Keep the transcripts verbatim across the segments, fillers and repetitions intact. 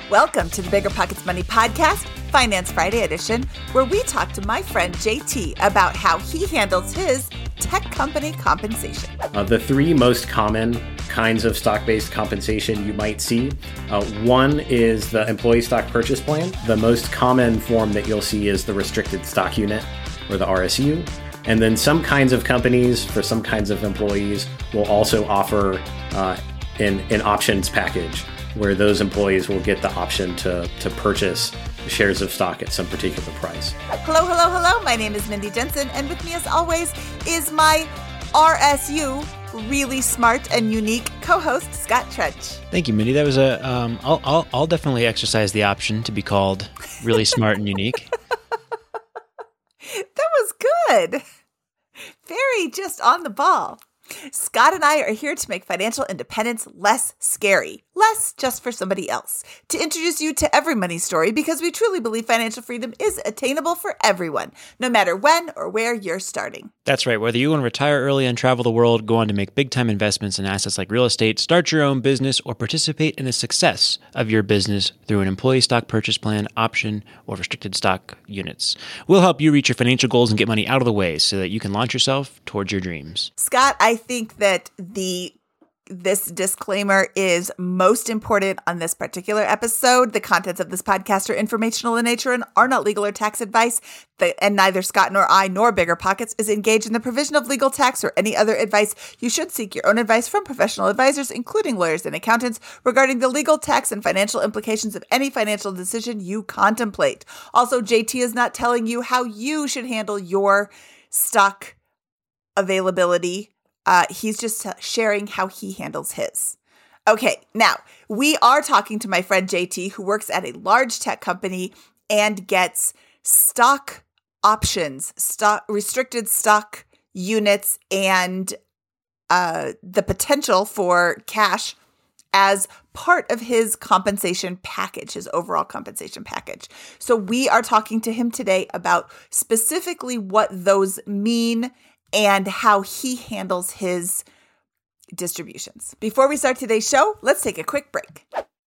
Welcome to the Bigger Pockets Money Podcast, Finance Friday edition, where we talk to my friend J T about how he handles his tech company compensation. Uh, the three most common kinds of stock-based compensation you might see. Uh, one is the employee stock purchase plan. The most common form that you'll see is the restricted stock unit, or the R S U. And then some kinds of companies, for some kinds of employees, will also offer uh, an, an options package, where those employees will get the option to, to purchase shares of stock at some particular price. Hello, hello, hello. My name is Mindy Jensen, and with me as always is my R S U really smart and unique co-host, Scott Trench. Thank you, Mindy. That was a, um, I'll, I'll, I'll definitely exercise the option to be called really smart and unique. That was good. Very just on the ball. Scott and I are here to make financial independence less scary, less just for somebody else, to introduce you to every money story because we truly believe financial freedom is attainable for everyone, no matter when or where you're starting. That's right. Whether you want to retire early and travel the world, go on to make big-time investments in assets like real estate, start your own business, or participate in the success of your business through an employee stock purchase plan, option, or restricted stock units. We'll help you reach your financial goals and get money out of the way so that you can launch yourself towards your dreams. Scott, I think that the this disclaimer is most important on this particular episode. The contents of this podcast are informational in nature and are not legal or tax advice. The, and neither Scott nor I nor Bigger Pockets is engaged in the provision of legal, tax, or any other advice. You should seek your own advice from professional advisors, including lawyers and accountants, regarding the legal, tax, and financial implications of any financial decision you contemplate. Also, J T is not telling you how you should handle your stock availability. Uh, he's just sharing how he handles his. Okay, now we are talking to my friend J T, who works at a large tech company and gets stock options, stock restricted stock units, and uh, the potential for cash as part of his compensation package, his overall compensation package. So we are talking to him today about specifically what those mean and how he handles his distributions. Before we start today's show, let's take a quick break.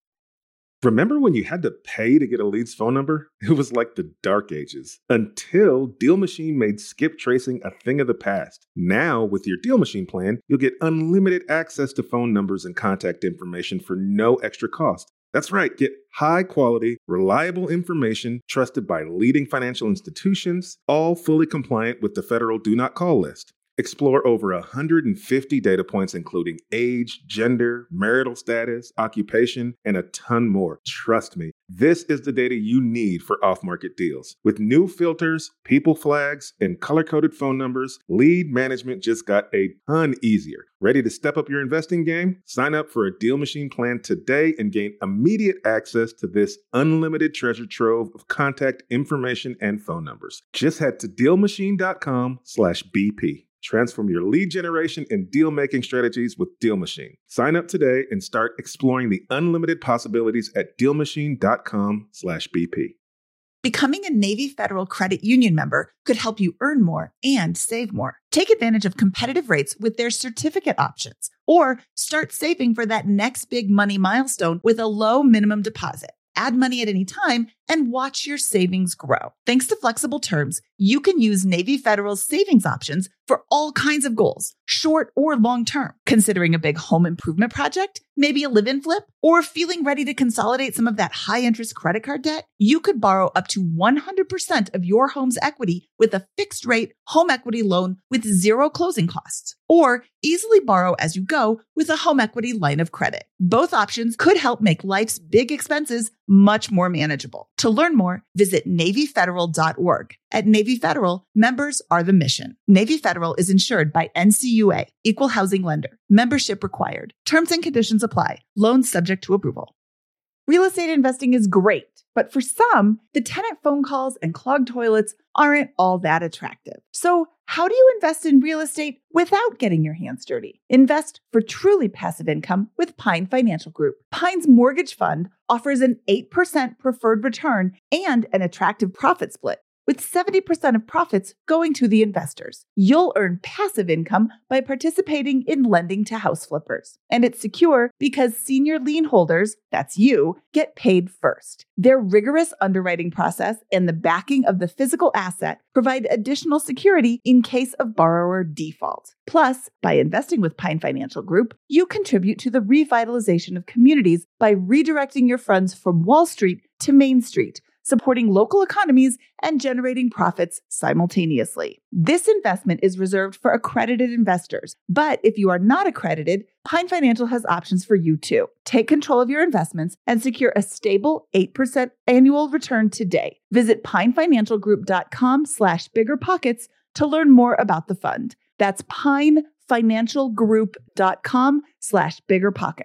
Remember when you had to pay to get a lead's phone number? It was like the dark ages, until Deal Machine made skip tracing a thing of the past. Now, with your Deal Machine plan, you'll get unlimited access to phone numbers and contact information for no extra cost. That's right, get high-quality, reliable information trusted by leading financial institutions, all fully compliant with the federal Do Not Call list. Explore over one hundred fifty data points including age, gender, marital status, occupation, and a ton more. Trust me, this is the data you need for off-market deals. With new filters, people flags, and color-coded phone numbers, lead management just got a ton easier. Ready to step up your investing game? Sign up for a Deal Machine plan today and gain immediate access to this unlimited treasure trove of contact information and phone numbers. Just head to DealMachine.com slash BP. Transform your lead generation and deal-making strategies with Deal Machine. Sign up today and start exploring the unlimited possibilities at DealMachine.com slash BP. Becoming a Navy Federal Credit Union member could help you earn more and save more. Take advantage of competitive rates with their certificate options, or start saving for that next big money milestone with a low minimum deposit. Add money at any time and watch your savings grow. Thanks to flexible terms, you can use Navy Federal's savings options for all kinds of goals, short or long term. Considering a big home improvement project, maybe a live-in flip, or feeling ready to consolidate some of that high-interest credit card debt, you could borrow up to one hundred percent of your home's equity with a fixed-rate home equity loan with zero closing costs, or easily borrow as you go with a home equity line of credit. Both options could help make life's big expenses much more manageable. To learn more, visit Navy Federal dot org. At Navy Federal, members are the mission. Navy Federal is insured by N C U A, Equal Housing Lender. Membership required. Terms and conditions apply. Loans subject to approval. Real estate investing is great, but for some, the tenant phone calls and clogged toilets aren't all that attractive. So how do you invest in real estate without getting your hands dirty? Invest for truly passive income with Pine Financial Group. Pine's mortgage fund offers an eight percent preferred return and an attractive profit split, with seventy percent of profits going to the investors. You'll earn passive income by participating in lending to house flippers. And it's secure because senior lien holders, that's you, get paid first. Their rigorous underwriting process and the backing of the physical asset provide additional security in case of borrower default. Plus, by investing with Pine Financial Group, you contribute to the revitalization of communities by redirecting your funds from Wall Street to Main Street, supporting local economies and generating profits simultaneously. This investment is reserved for accredited investors, but if you are not accredited, Pine Financial has options for you too. Take control of your investments and secure a stable eight percent annual return today. Visit pinefinancialgroup.com slash biggerpockets to learn more about the fund. That's pinefinancialgroup.com slash biggerpockets.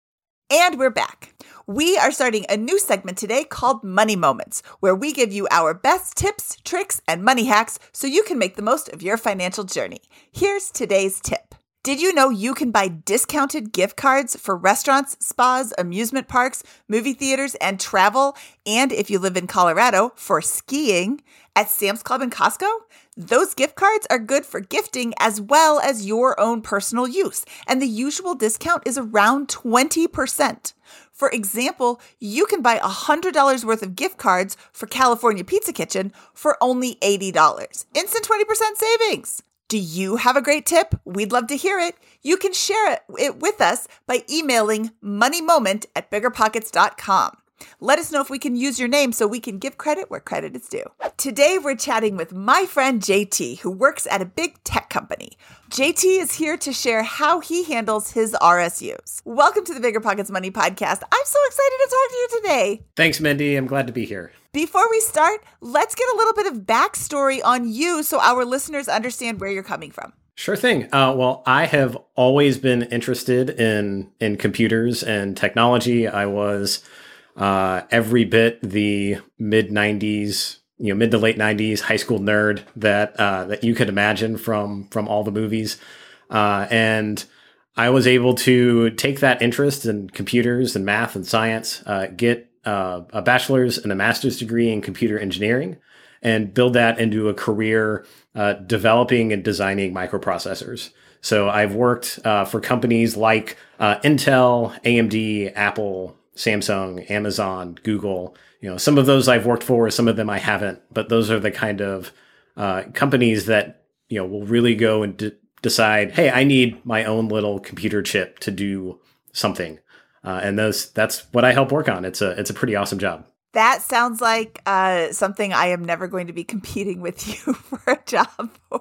And we're back. We are starting a new segment today called Money Moments, where we give you our best tips, tricks, and money hacks so you can make the most of your financial journey. Here's today's tip. Did you know you can buy discounted gift cards for restaurants, spas, amusement parks, movie theaters, and travel? And if you live in Colorado, for skiing at Sam's Club and Costco? Those gift cards are good for gifting as well as your own personal use, and the usual discount is around twenty percent. For example, you can buy one hundred dollars worth of gift cards for California Pizza Kitchen for only eighty dollars. Instant twenty percent savings. Do you have a great tip? We'd love to hear it. You can share it, it with us by emailing moneymoment at biggerpockets dot com. Let us know if we can use your name so we can give credit where credit is due. Today, we're chatting with my friend J T, who works at a big tech company. J T is here to share how he handles his R S Us. Welcome to the Bigger Pockets Money Podcast. I'm so excited to talk to you today. Thanks, Mindy. I'm glad to be here. Before we start, let's get a little bit of backstory on you so our listeners understand where you're coming from. Sure thing. Uh, well, I have always been interested in in computers and technology. I was uh, every bit the mid nineties, you know, mid to late nineties high school nerd that uh, that you could imagine from from all the movies, uh, and I was able to take that interest in computers and math and science, uh, get uh, a bachelor's and a master's degree in computer engineering, and build that into a career uh, developing and designing microprocessors. So I've worked uh, for companies like uh, Intel, A M D, Apple, Samsung, Amazon, Google. You know, some of those I've worked for, some of them I haven't, but those are the kind of uh, companies that, you know, will really go and d- decide, hey, I need my own little computer chip to do something. Uh, and those that's what I help work on. It's a it's a pretty awesome job. That sounds like uh, something I am never going to be competing with you for a job for.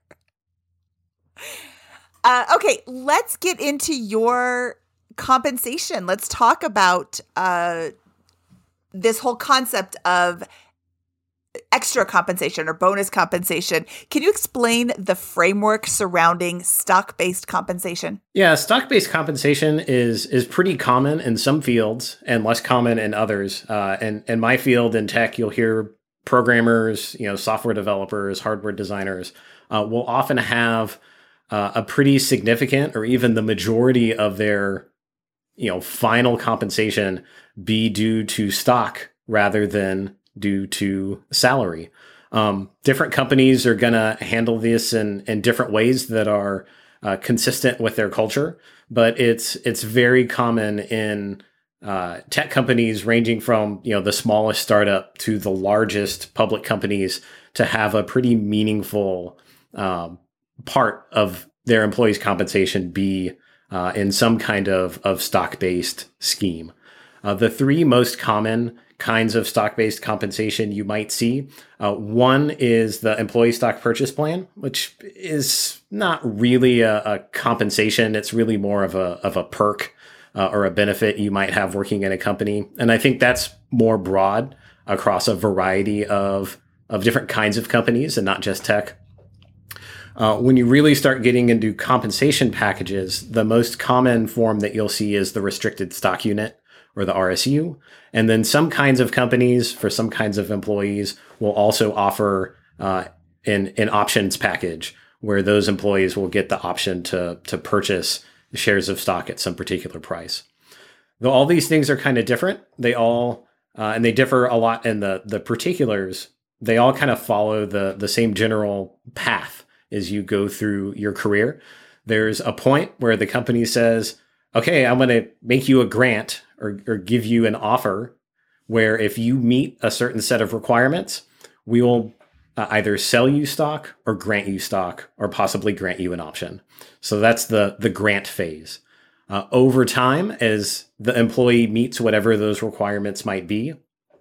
uh, okay, let's get into your compensation. Let's talk about uh, this whole concept of extra compensation or bonus compensation. Can you explain the framework surrounding stock-based compensation? Yeah, stock-based compensation is is pretty common in some fields and less common in others. Uh, and in my field in tech, you'll hear programmers, you know, software developers, hardware designers uh, will often have uh, a pretty significant or even the majority of their, you know, final compensation be due to stock rather than due to salary. Um, different companies are going to handle this in, in different ways that are uh, consistent with their culture, but it's it's very common in uh, tech companies ranging from, you know, the smallest startup to the largest public companies to have a pretty meaningful um, part of their employees' compensation be uh, in some kind of, of stock-based scheme. Uh, the three most common kinds of stock-based compensation you might see. Uh, one is the employee stock purchase plan, which is not really a, a compensation. It's really more of a of a perk uh, or a benefit you might have working in a company. And I think that's more broad across a variety of, of different kinds of companies and not just tech. Uh, when you really start getting into compensation packages, the most common form that you'll see is the restricted stock unit, or the R S U. And then some kinds of companies, for some kinds of employees, will also offer uh, an, an options package where those employees will get the option to, to purchase shares of stock at some particular price. Though all these things are kind of different, they all, uh, and they differ a lot in the, the particulars they all kind of follow the the same general path as you go through your career. There's a point where the company says, okay, I'm going to make you a grant or, or give you an offer where if you meet a certain set of requirements, we will uh, either sell you stock or grant you stock or possibly grant you an option. So that's the, the grant phase. Uh, over time, as the employee meets whatever those requirements might be,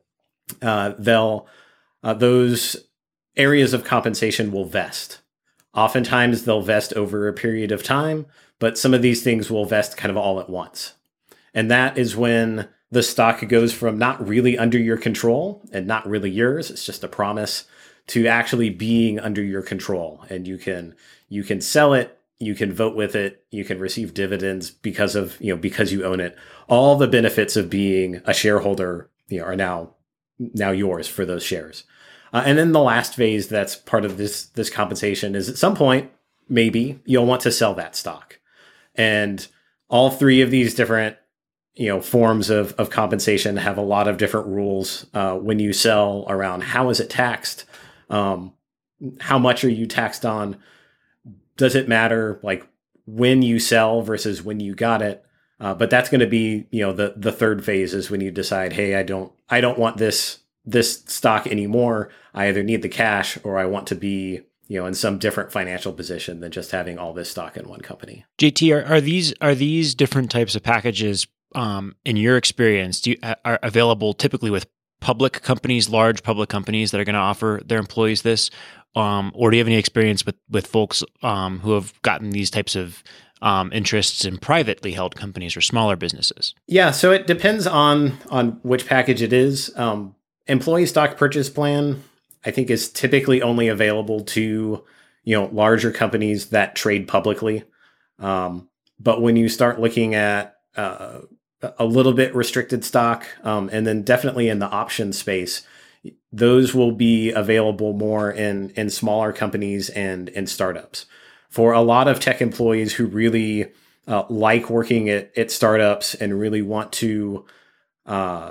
uh, they'll uh, those areas of compensation will vest. Oftentimes, they'll vest over a period of time, but some of these things will vest kind of all at once. And that is when the stock goes from not really under your control and not really yours, it's just a promise, to actually being under your control. And you can you can sell it, you can vote with it, you can receive dividends because of, you know, because you own it. All the benefits of being a shareholder, you know, are now now yours for those shares. Uh, and then the last phase that's part of this this compensation is at some point, maybe you'll want to sell that stock. And all three of these different, you know, forms of, of compensation have a lot of different rules uh, when you sell around how is it taxed? Um, how much are you taxed on? Does it matter like when you sell versus when you got it? Uh, but that's going to be, you know, the the third phase is when you decide, hey, I don't I don't want this this stock anymore. I either need the cash or I want to be, you know, in some different financial position than just having all this stock in one company. J T, are, are these are these different types of packages, um, in your experience, do you, are available typically with public companies, large public companies that are going to offer their employees this, um, or do you have any experience with with folks um, who have gotten these types of um, interests in privately held companies or smaller businesses? Yeah, so it depends on on which package it is. Um, employee stock purchase plan, I think, is typically only available to, you know, larger companies that trade publicly. Um, but when you start looking at uh, a little bit restricted stock, um, and then definitely in the option space, those will be available more in in smaller companies and in startups. For a lot of tech employees who really uh, like working at, at startups and really want to uh,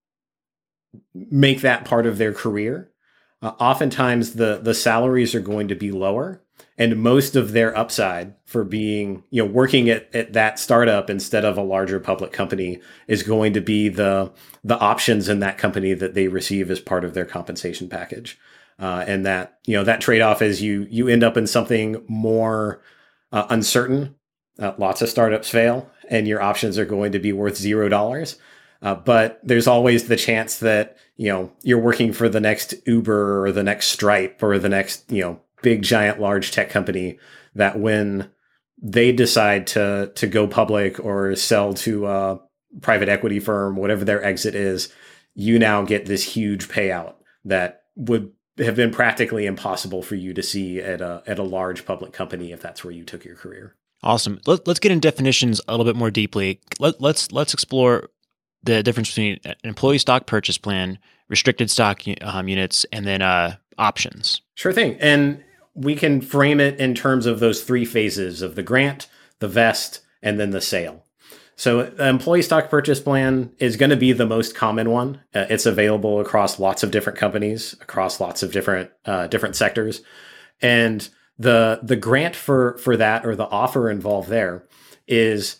make that part of their career, uh, oftentimes the the salaries are going to be lower, and most of their upside for being, you know, working at, at that startup instead of a larger public company is going to be the the options in that company that they receive as part of their compensation package. Uh, and that, you know, that trade-off is you you end up in something more uh, uncertain. Uh, lots of startups fail, and your options are going to be worth zero dollars. Uh, but there's always the chance that, you know, you're working for the next Uber or the next Stripe or the next, you know, big, giant, large tech company that when they decide to to go public or sell to a private equity firm, whatever their exit is, you now get this huge payout that would have been practically impossible for you to see at a at a large public company if that's where you took your career. Awesome. Let, let's get in definitions a little bit more deeply. Let, let's let's explore the difference between an employee stock purchase plan, restricted stock um, units, and then uh, options. Sure thing. And we can frame it in terms of those three phases of the grant, the vest, and then the sale. So the employee stock purchase plan is going to be the most common one. Uh, it's available across lots of different companies, across lots of different uh, different sectors. And the the grant for, for that, or the offer involved there, is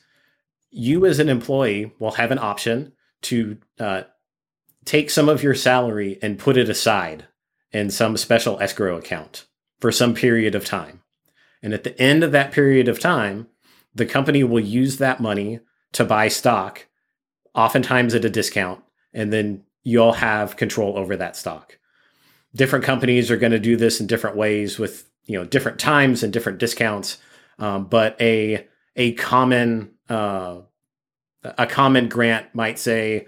you as an employee will have an option to uh, take some of your salary and put it aside in some special escrow account for some period of time. And at the end of that period of time, the company will use that money to buy stock, oftentimes at a discount, and then you'll have control over that stock. Different companies are going to do this in different ways with, you know, different times and different discounts. Um, but a a common uh, a common grant might say,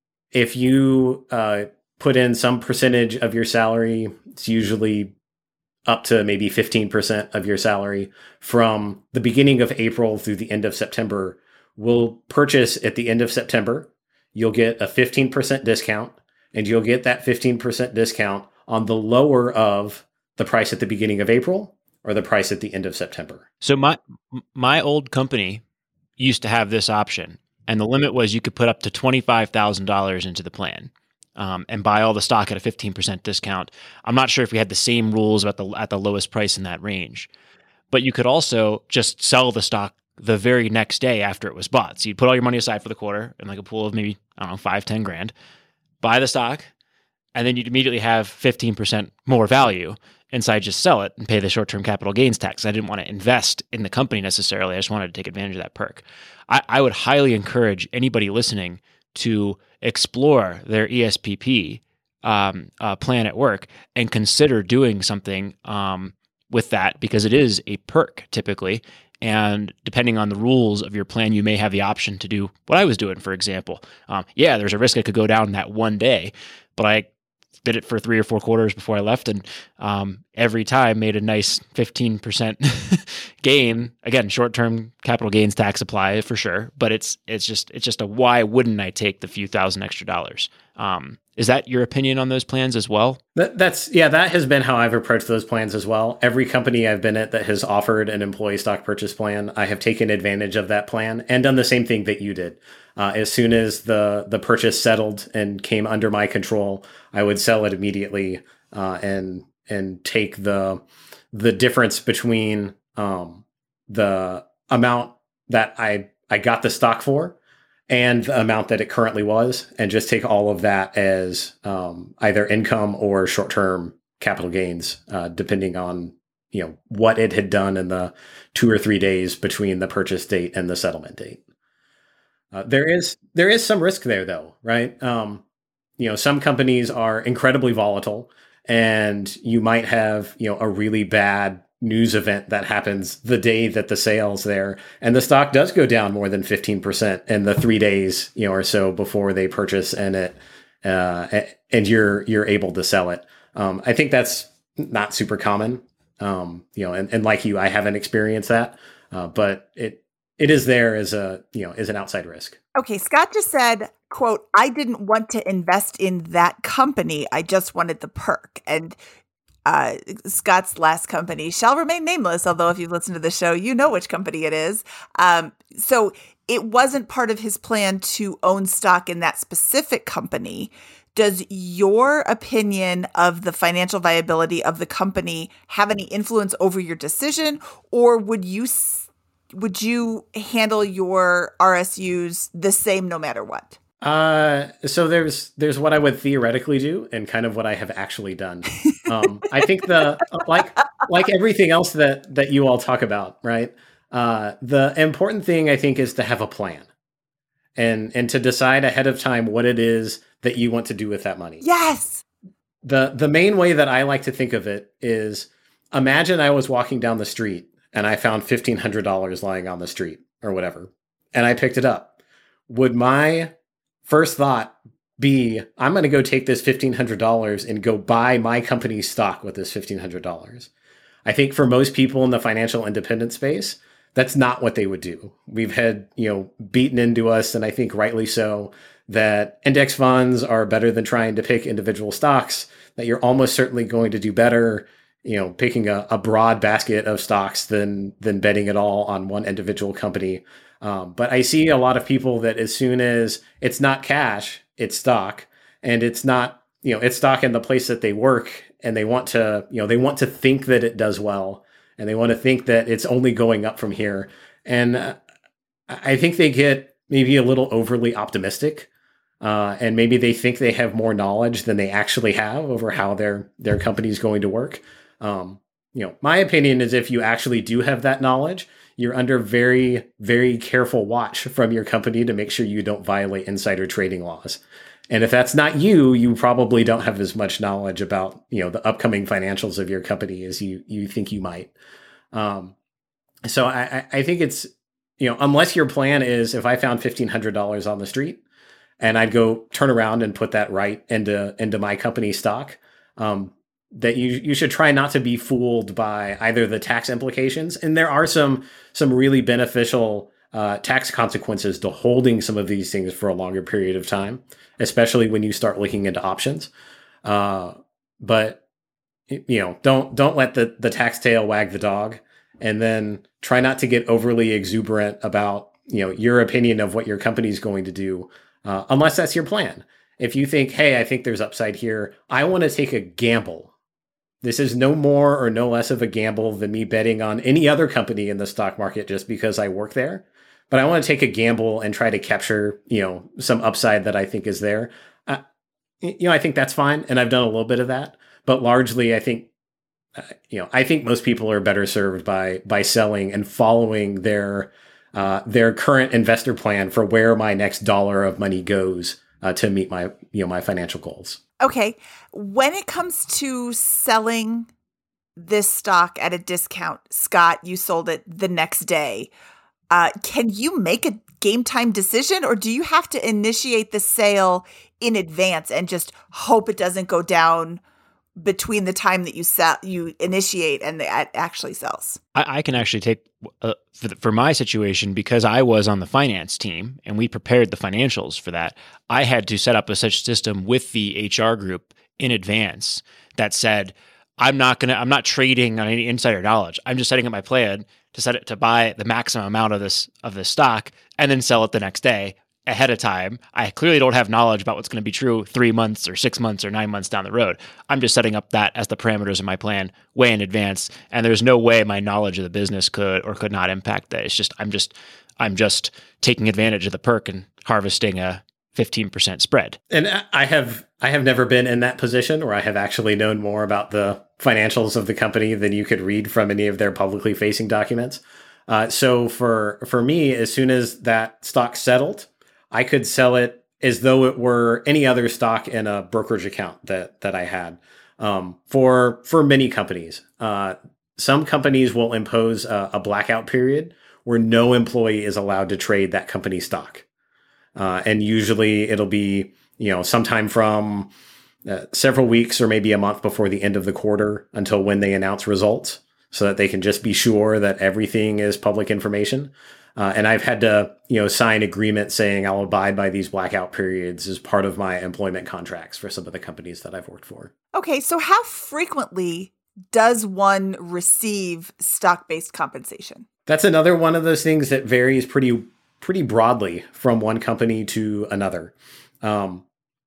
if you uh, put in some percentage of your salary, it's usually up to maybe fifteen percent of your salary from the beginning of April through the end of September, will purchase at the end of September. You'll get a fifteen percent discount, and you'll get that fifteen percent discount on the lower of the price at the beginning of April or the price at the end of September. So my my old company used to have this option, and the limit was you could put up to twenty-five thousand dollars into the plan. um, and buy all the stock at a fifteen percent discount. I'm not sure if we had the same rules about the at the lowest price in that range, but you could also just sell the stock the very next day after it was bought. So you'd put all your money aside for the quarter in like a pool of maybe, I don't know, five, ten grand, buy the stock, and then you'd immediately have fifteen percent more value. Inside, just sell it and pay the short-term capital gains tax. I didn't want to invest in the company necessarily. I just wanted to take advantage of that perk. I, I would highly encourage anybody listening to explore their E S P P um, uh, plan at work and consider doing something um, with that, because it is a perk typically. And depending on the rules of your plan, you may have the option to do what I was doing, for example. Um, yeah, there's a risk I could go down that one day, but I did it for three or four quarters before I left, and um, every time made a nice fifteen percent gain. Again, short-term capital gains tax apply for sure, but it's it's just it's just a why wouldn't I take the few thousand extra dollars? Um, is that your opinion on those plans as well? That, that's yeah, that has been how I've approached those plans as well. Every company I've been at that has offered an employee stock purchase plan, I have taken advantage of that plan and done the same thing that you did. Uh, as soon as the the purchase settled and came under my control, I would sell it immediately uh, and and take the the difference between um, the amount that I I got the stock for and the amount that it currently was, and just take all of that as um, either income or short term capital gains, uh, depending on you know what it had done in the two or three days between the purchase date and the settlement date. Uh, there is there is some risk there, though, right? Um, you know, some companies are incredibly volatile, and you might have you know a really bad news event that happens the day that the sale's there, and the stock does go down more than fifteen percent in the three days you know or so before they purchase, and it uh, and you're you're able to sell it. Um, I think that's not super common, um, you know, and, and like you, I haven't experienced that, uh, but it. It is there as a, you know, as an outside risk. Okay, Scott just said, quote, I didn't want to invest in that company. I just wanted the perk. And uh, Scott's last company shall remain nameless, although if you've listened to the show, you know which company it is. Um, so it wasn't part of his plan to own stock in that specific company. Does your opinion of the financial viability of the company have any influence over your decision, or would you Would you handle your R S Us the same no matter what? Uh, so there's there's what I would theoretically do, and kind of what I have actually done. Um, I think the like like everything else that that you all talk about, right? Uh, the important thing I think is to have a plan, and and to decide ahead of time what it is that you want to do with that money. Yes. The the main way that I like to think of it is, imagine I was walking down the street and I found fifteen hundred dollars lying on the street or whatever, and I picked it up. Would my first thought be, I'm going to go take this fifteen hundred dollars and go buy my company's stock with this fifteen hundred dollars? I think for most people in the financial independent space, that's not what they would do. We've had, you know, beaten into us, and I think rightly so, that index funds are better than trying to pick individual stocks, that you're almost certainly going to do better you know, picking a, a broad basket of stocks than than betting it all on one individual company. Um, but I see a lot of people that as soon as it's not cash, it's stock, and it's not, you know, it's stock in the place that they work, and they want to, you know, they want to think that it does well, and they want to think that it's only going up from here. And uh, I think they get maybe a little overly optimistic. Uh, and maybe they think they have more knowledge than they actually have over how their their company is going to work. Um, you know, my opinion is if you actually do have that knowledge, you're under very, very careful watch from your company to make sure you don't violate insider trading laws. And if that's not you, you probably don't have as much knowledge about, you know, the upcoming financials of your company as you you think you might. Um, so I, I think it's, you know, unless your plan is, if I found fifteen hundred dollars on the street and I'd go turn around and put that right into into my company stock, um, that you you should try not to be fooled by either the tax implications, and there are some some really beneficial uh, tax consequences to holding some of these things for a longer period of time, especially when you start looking into options. Uh, but you know, don't don't let the the tax tail wag the dog, and then try not to get overly exuberant about, you know, your opinion of what your company's going to do, uh, unless that's your plan. if you think, hey, I think there's upside here, I want to take a gamble. This is no more or no less of a gamble than me betting on any other company in the stock market just because I work there. But I want to take a gamble and try to capture, you know, some upside that I think is there. Uh, you know, I think that's fine. And I've done a little bit of that. But largely, I think, uh, you know, I think most people are better served by by selling and following their uh, their current investor plan for where my next dollar of money goes uh, to meet my, you know, my financial goals. Okay. When it comes to selling this stock at a discount, Scott, you sold it the next day. Uh, can you make a game time decision, or do you have to initiate the sale in advance and just hope it doesn't go down between the time that you sell, you initiate and it actually sells? I, I can actually take uh, for, the, for my situation, because I was on the finance team and we prepared the financials for that. I had to set up a such system with the H R group in advance that said, I'm not gonna, I'm not trading on any insider knowledge. I'm just setting up my plan to set it to buy the maximum amount of this of this stock and then sell it the next day ahead of time. I clearly don't have knowledge about what's going to be true three months or six months or nine months down the road. I'm just setting up that as the parameters of my plan way in advance, and there's no way my knowledge of the business could or could not impact that. It's just I'm just I'm just taking advantage of the perk and harvesting a fifteen percent spread. And I have I have never been in that position where I have actually known more about the financials of the company than you could read from any of their publicly facing documents. Uh, so for for me, as soon as that stock settled, I could sell it as though it were any other stock in a brokerage account that that I had. Um, for for many companies, uh, some companies will impose a, a blackout period where no employee is allowed to trade that company stock. Uh, and usually it'll be, you know, sometime from uh, several weeks or maybe a month before the end of the quarter until when they announce results, so that they can just be sure that everything is public information. Uh, and I've had to, you know, sign agreements saying I'll abide by these blackout periods as part of my employment contracts for some of the companies that I've worked for. Okay, so how frequently does one receive stock-based compensation? That's another one of those things that varies pretty pretty broadly from one company to another. Um,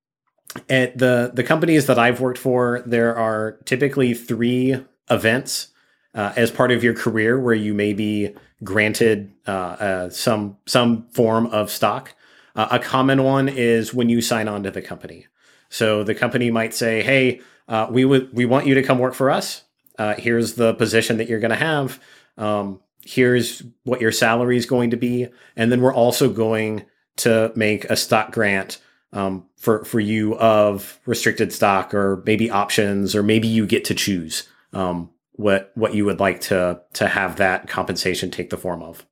at the the companies that I've worked for, there are typically three events uh, as part of your career where you may be granted uh, uh, some some form of stock. Uh, a common one is when you sign on to the company. So the company might say, "Hey, uh, we would we want you to come work for us. Uh, here's the position that you're going to have. Um, here's what your salary is going to be, and then we're also going to make a stock grant um, for for you of restricted stock, or maybe options, or maybe you get to choose um, what what you would like to to have that compensation take the form of."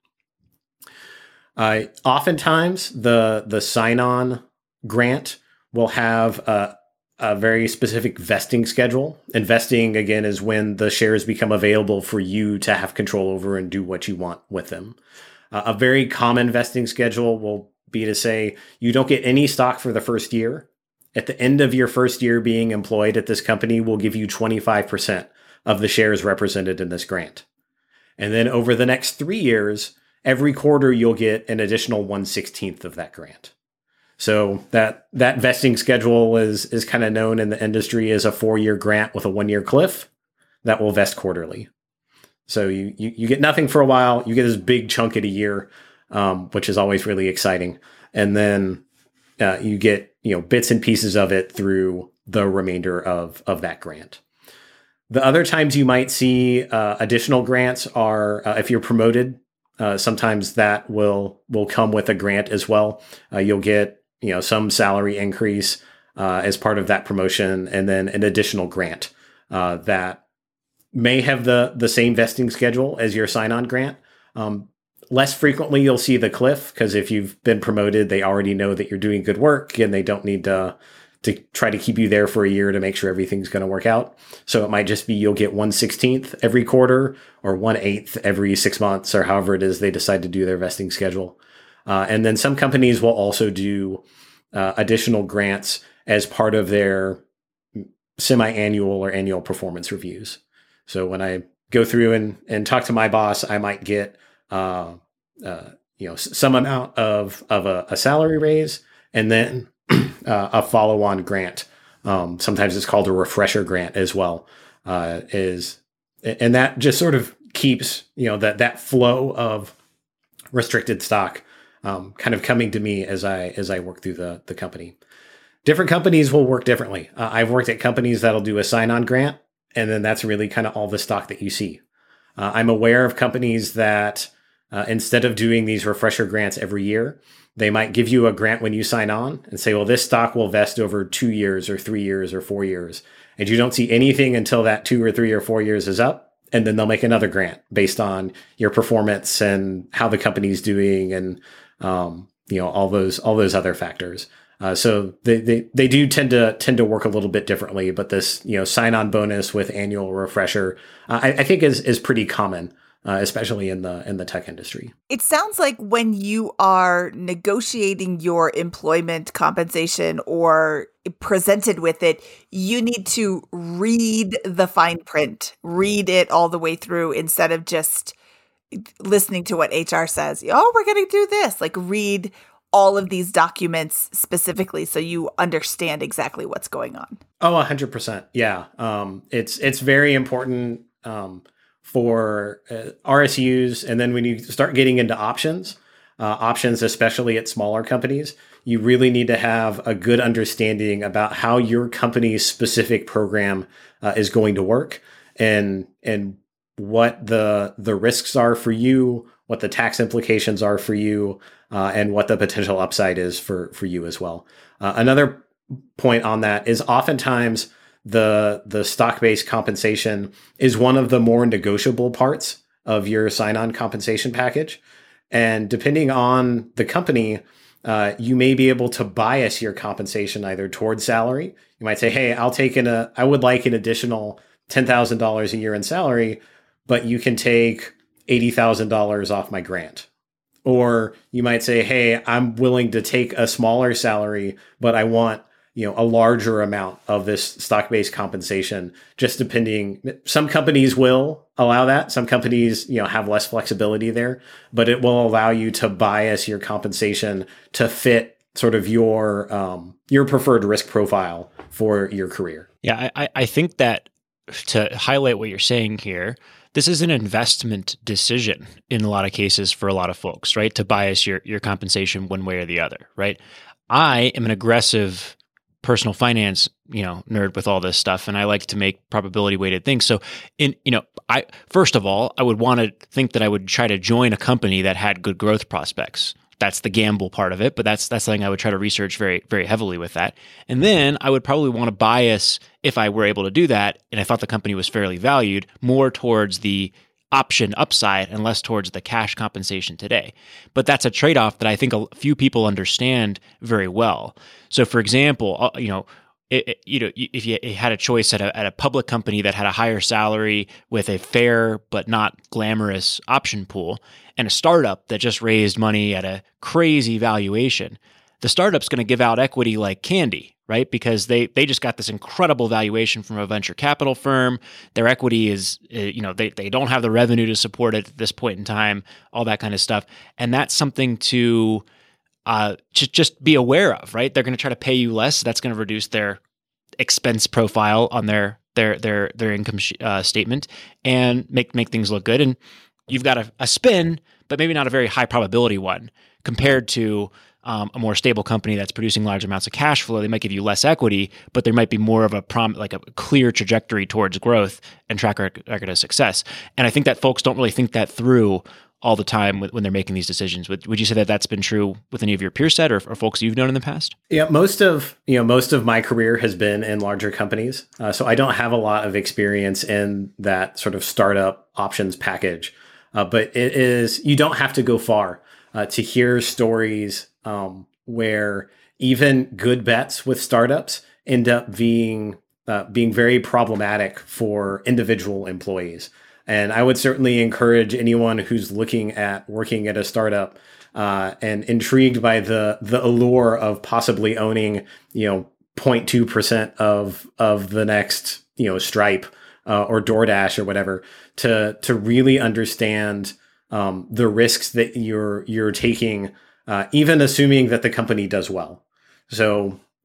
Uh, oftentimes, the the sign-on grant will have a, a very specific vesting schedule. And vesting, again, is when the shares become available for you to have control over and do what you want with them. Uh, a very common vesting schedule will be to say you don't get any stock for the first year. At the end of your first year being employed at this company, we'll give you twenty-five percent of the shares represented in this grant. And then over the next three years, every quarter you'll get an additional one sixteenth of that grant. So that that vesting schedule is is kind of known in the industry as a four-year grant with a one-year cliff that will vest quarterly. So you, you you get nothing for a while, you get this big chunk at a year, um, which is always really exciting, and then uh, you get you know bits and pieces of it through the remainder of of that grant. The other times you might see uh, additional grants are uh, if you're promoted. Uh, sometimes that will will come with a grant as well. Uh, you'll get you know, some salary increase uh, as part of that promotion, and then an additional grant uh, that may have the the same vesting schedule as your sign-on grant. Um, less frequently, you'll see the cliff, because if you've been promoted, they already know that you're doing good work, and they don't need to to try to keep you there for a year to make sure everything's going to work out. So it might just be you'll get one sixteenth every quarter, or one eighth every six months, or however it is they decide to do their vesting schedule. Uh, and then some companies will also do uh, additional grants as part of their semi-annual or annual performance reviews. So when I go through and, and talk to my boss, I might get uh, uh, you know some amount of of a, a salary raise, and then uh, a follow-on grant. Um, sometimes it's called a refresher grant as well. Uh, is and that just sort of keeps, you know, that that flow of restricted stock um, kind of coming to me as I as I work through the the company. Different companies will work differently. Uh, I've worked at companies that'll do a sign-on grant, and then that's really kind of all the stock that you see. Uh, I'm aware of companies that uh, instead of doing these refresher grants every year, they might give you a grant when you sign on and say, well, this stock will vest over two years or three years or four years. And you don't see anything until that two or three or four years is up. And then they'll make another grant based on your performance and how the company's doing and, um, you know, all those, all those other factors. Uh, so they, they, they do tend to tend to work a little bit differently, but this, you know, sign-on bonus with annual refresher, uh, I, I think is, is pretty common, uh, especially in the, in the tech industry. It sounds like when you are negotiating your employment compensation or presented with it, you need to read the fine print, read it all the way through instead of just listening to what H R says. Oh, we're going to do this. Like read all of these documents specifically so you understand exactly what's going on. Oh, one hundred percent. Yeah. Um, it's it's very important um, for uh, R S Us. And then when you start getting into options, uh, options, especially at smaller companies, you really need to have a good understanding about how your company's specific program uh, is going to work and and what the the risks are for you, what the tax implications are for you, uh, and what the potential upside is for, for you as well. Uh, another point on that is oftentimes the the stock-based compensation is one of the more negotiable parts of your sign-on compensation package. And depending on the company, uh, you may be able to bias your compensation either towards salary. You might say, hey, I'll take in a, I would like an additional ten thousand dollars a year in salary, but you can take eighty thousand dollars off my grant. Or you might say, hey, I'm willing to take a smaller salary, but I want, you know, a larger amount of this stock-based compensation, just depending. Some companies will allow that. Some companies, you know, have less flexibility there, but it will allow you to bias your compensation to fit sort of your, um, your preferred risk profile for your career. Yeah, I, I think that to highlight what you're saying here, this is an investment decision in a lot of cases for a lot of folks, right? To bias your, your compensation one way or the other, right? I am an aggressive personal finance, you know, nerd with all this stuff, and I like to make probability weighted things. So in, you know, I, first of all, I would want to think that I would try to join a company that had good growth prospects. That's the gamble part of it, but that's that's something I would try to research very, very heavily with that. And then I would probably want to bias, if I were able to do that, and I thought the company was fairly valued, more towards the option upside and less towards the cash compensation today. But that's a trade-off that I think a few people understand very well. So for example, you know, It, it, you know, if you had a choice at a at a public company that had a higher salary with a fair but not glamorous option pool, and a startup that just raised money at a crazy valuation, the startup's going to give out equity like candy, right? Because they they just got this incredible valuation from a venture capital firm. Their equity is, you know, they they don't have the revenue to support it at this point in time, all that kind of stuff, and that's something to Uh, just just be aware of, right? They're going to try to pay you less. That's going to reduce their expense profile on their their their their income sh- uh, statement and make make things look good. And you've got a, a spin, but maybe not a very high probability one compared to um, a more stable company that's producing large amounts of cash flow. They might give you less equity, but there might be more of a prom like a clear trajectory towards growth and track record of success. And I think that folks don't really think that through all the time when they're making these decisions. Would would you say that that's been true with any of your peer set or, or folks you've known in the past? Yeah, most of you know most of my career has been in larger companies, uh, so I don't have a lot of experience in that sort of startup options package. Uh, but it is you don't have to go far uh, to hear stories um, where even good bets with startups end up being uh, being very problematic for individual employees. And I would certainly encourage anyone who's looking at working at a startup uh, and intrigued by the the allure of possibly owning, you know, zero point two percent of of the next, you know, Stripe uh, or DoorDash or whatever, to to really understand um, the risks that you're you're taking, uh, even assuming that the company does well. So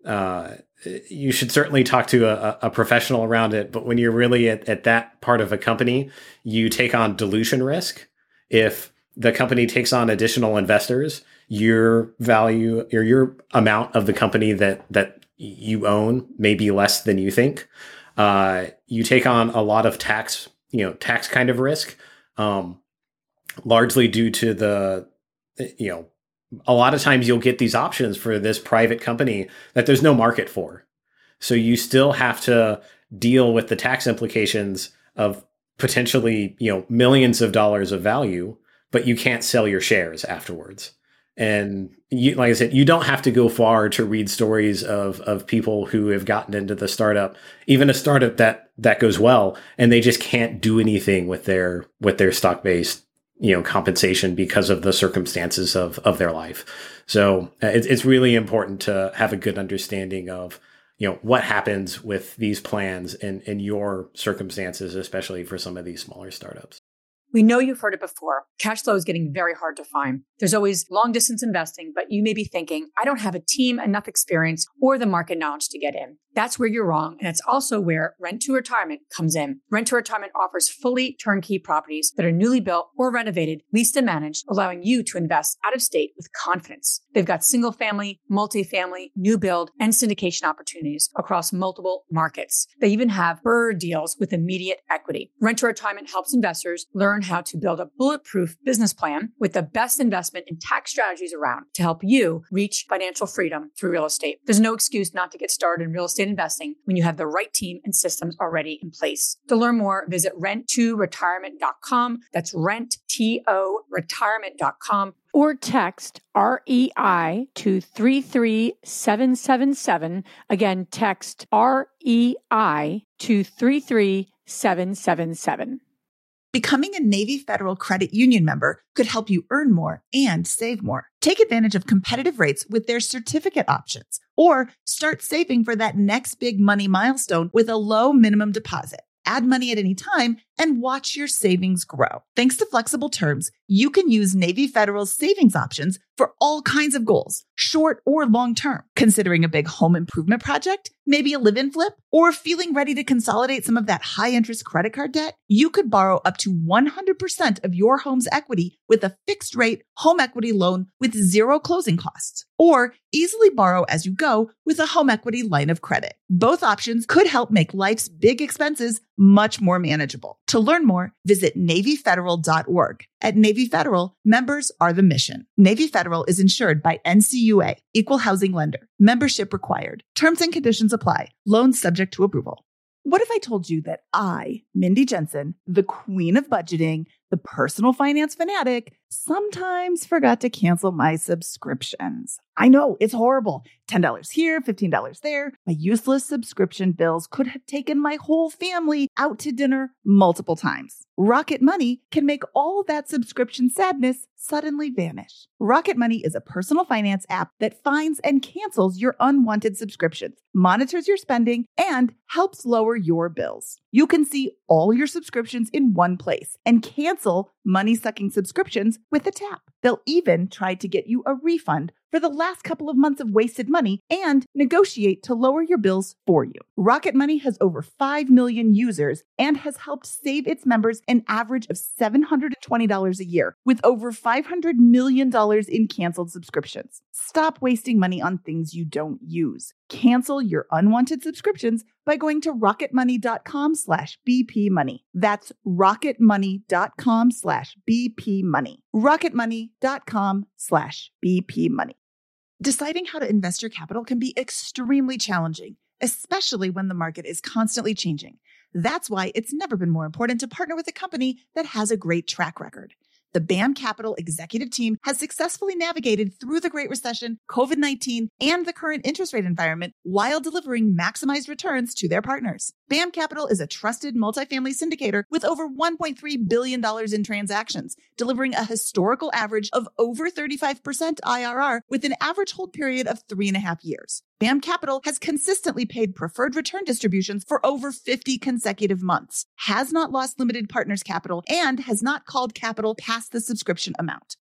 uh, you should certainly talk to a, a professional around it. But when you're really at, at that part of a company, you take on dilution risk. If the company takes on additional investors, your value or your amount of the company that that you own may be less than you think. Uh, you take on a lot of tax, you know, tax kind of risk, um, largely due to the, you know, a lot of times you'll get these options for this private company that there's no market for. So you still have to deal with the tax implications of potentially, you know, millions of dollars of value, but you can't sell your shares afterwards. And you, like I said, you don't have to go far to read stories of of people who have gotten into the startup, even a startup that that goes well, and they just can't do anything with their with their stock-based, you know, compensation because of the circumstances of of their life. So uh, it's it's really important to have a good understanding of, you know, what happens with these plans in in your circumstances, especially for some of these smaller startups. We know you've heard it before. Cash flow is getting very hard to find. There's always long distance investing, but you may be thinking, I don't have a team, enough experience, or the market knowledge to get in. That's where you're wrong. And it's also where Rent to Retirement comes in. Rent to Retirement offers fully turnkey properties that are newly built or renovated, leased and managed, allowing you to invest out of state with confidence. They've got single family, multifamily, new build, and syndication opportunities across multiple markets. They even have BRRRR deals with immediate equity. Rent to Retirement helps investors learn how to build a bulletproof business plan with the best investment and tax strategies around to help you reach financial freedom through real estate. There's no excuse not to get started in real estate investing when you have the right team and systems already in place. To learn more, visit rent to retirement dot com. That's rent to retirement dot com. Or text R E I to three three seven seven seven. Again, text R E I to three three seven seven seven. Becoming a Navy Federal Credit Union member could help you earn more and save more. Take advantage of competitive rates with their certificate options, or start saving for that next big money milestone with a low minimum deposit. Add money at any time and watch your savings grow. Thanks to flexible terms, you can use Navy Federal's savings options for all kinds of goals, short or long term. Considering a big home improvement project, maybe a live-in flip, or feeling ready to consolidate some of that high-interest credit card debt, you could borrow up to one hundred percent of your home's equity with a fixed-rate home equity loan with zero closing costs, or easily borrow as you go with a home equity line of credit. Both options could help make life's big expenses much more manageable. To learn more, visit Navy Federal dot org. At Navy Federal, members are the mission. Navy Federal is insured by N C U A, Equal Housing Lender. Membership required. Terms and conditions apply. Loans subject to approval. What if I told you that I, Mindy Jensen, the queen of budgeting, the personal finance fanatic, sometimes forgot to cancel my subscriptions? I know, it's horrible. ten dollars here, fifteen dollars there. My useless subscription bills could have taken my whole family out to dinner multiple times. Rocket Money can make all that subscription sadness suddenly vanish. Rocket Money is a personal finance app that finds and cancels your unwanted subscriptions, monitors your spending, and helps lower your bills. You can see all your subscriptions in one place and cancel money-sucking subscriptions with a tap. They'll even try to get you a refund for the last couple of months of wasted money and negotiate to lower your bills for you. Rocket Money has over five million users and has helped save its members an average of seven hundred twenty dollars a year, with over five hundred million dollars in canceled subscriptions. Stop wasting money on things you don't use. Cancel your unwanted subscriptions by going to rocketmoney.com slash bpmoney. That's rocketmoney.com slash bpmoney. rocketmoney.com slash bpmoney. Deciding how to invest your capital can be extremely challenging, especially when the market is constantly changing. That's why it's never been more important to partner with a company that has a great track record. The B A M Capital executive team has successfully navigated through the Great Recession, COVID nineteen, and the current interest rate environment while delivering maximized returns to their partners. B A M Capital is a trusted multifamily syndicator with over one point three billion dollars in transactions, delivering a historical average of over thirty-five percent I R R with an average hold period of three and a half years. B A M Capital has consistently paid preferred return distributions for over fifty consecutive months, has not lost limited partners capital, and has not called capital past the subscription amount.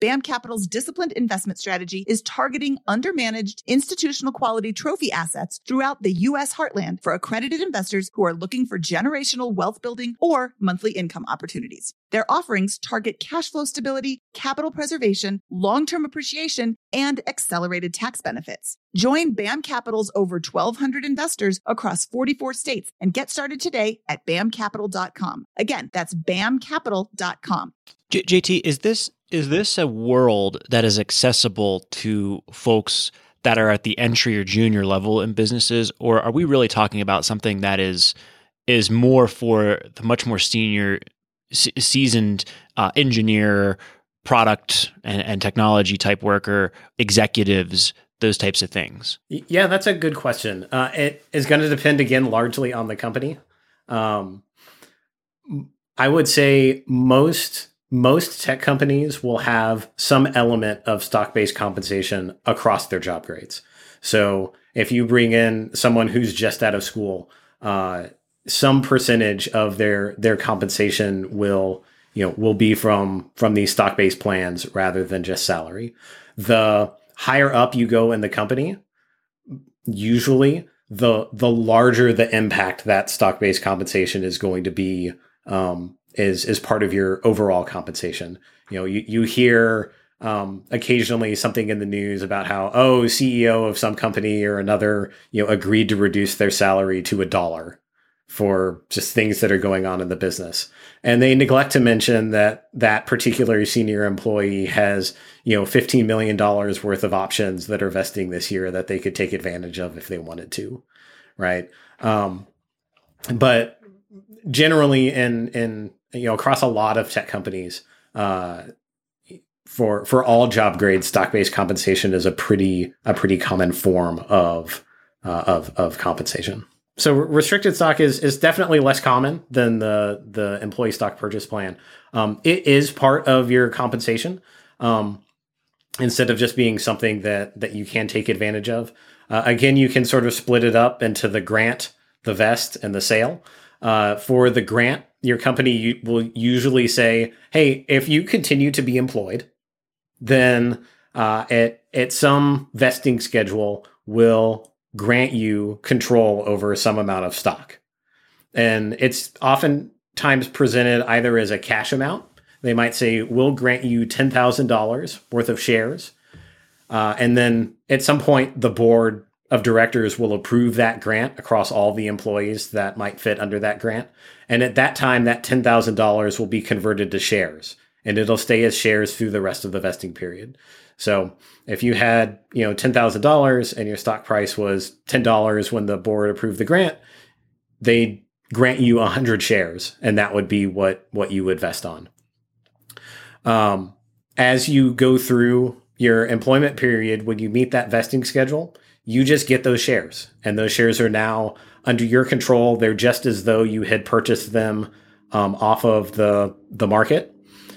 BAM Capital's disciplined investment strategy is targeting undermanaged institutional quality trophy assets throughout the U S heartland for accredited investors who are looking for generational wealth building or monthly income opportunities. Their offerings target cash flow stability, capital preservation, long-term appreciation, and accelerated tax benefits. Join BAM Capital's over twelve hundred investors across forty-four states and get started today at bam capital dot com. Again, that's bam capital dot com. J- JT, is this is this a world that is accessible to folks that are at the entry or junior level in businesses, or are we really talking about something that is is more for the much more senior, se- seasoned uh, engineer, product and, and technology type worker, executives, those types of things? Yeah, that's a good question. Uh, it is going to depend again largely on the company. Um, I would say most. Most tech companies will have some element of stock-based compensation across their job grades. So if you bring in someone who's just out of school, uh, some percentage of their their compensation will, you know, will be from from these stock-based plans rather than just salary. The higher up you go in the company, usually the the larger the impact that stock-based compensation is going to be. Um, is is part of your overall compensation. You know, you, you hear um, occasionally something in the news about how, oh, C E O of some company or another, you know, agreed to reduce their salary to a dollar for just things that are going on in the business. And they neglect to mention that that particular senior employee has, you know, fifteen million dollars worth of options that are vesting this year that they could take advantage of if they wanted to, right? Um, but generally in, in, you know, across a lot of tech companies, uh, for for all job grades, stock-based compensation is a pretty a pretty common form of uh, of of compensation. So restricted stock is is definitely less common than the the employee stock purchase plan. Um, it is part of your compensation, um, instead of just being something that that you can take advantage of. Uh, again, you can sort of split it up into the grant, the vest, and the sale. Uh, for the grant, your company will usually say, hey, if you continue to be employed, then uh, at, at some vesting schedule will grant you control over some amount of stock. And it's oftentimes presented either as a cash amount. They might say, we'll grant you ten thousand dollars worth of shares. Uh, and then at some point, the board of directors will approve that grant across all the employees that might fit under that grant. And at that time, that ten thousand dollars will be converted to shares, and it'll stay as shares through the rest of the vesting period. So if you had, you know, ten thousand dollars and your stock price was ten dollars when the board approved the grant, they grant you one hundred shares, and that would be what, what you would vest on. Um, as you go through your employment period, when you meet that vesting schedule, you just get those shares, and those shares are now under your control. They're just as though you had purchased them um, off of the, the market.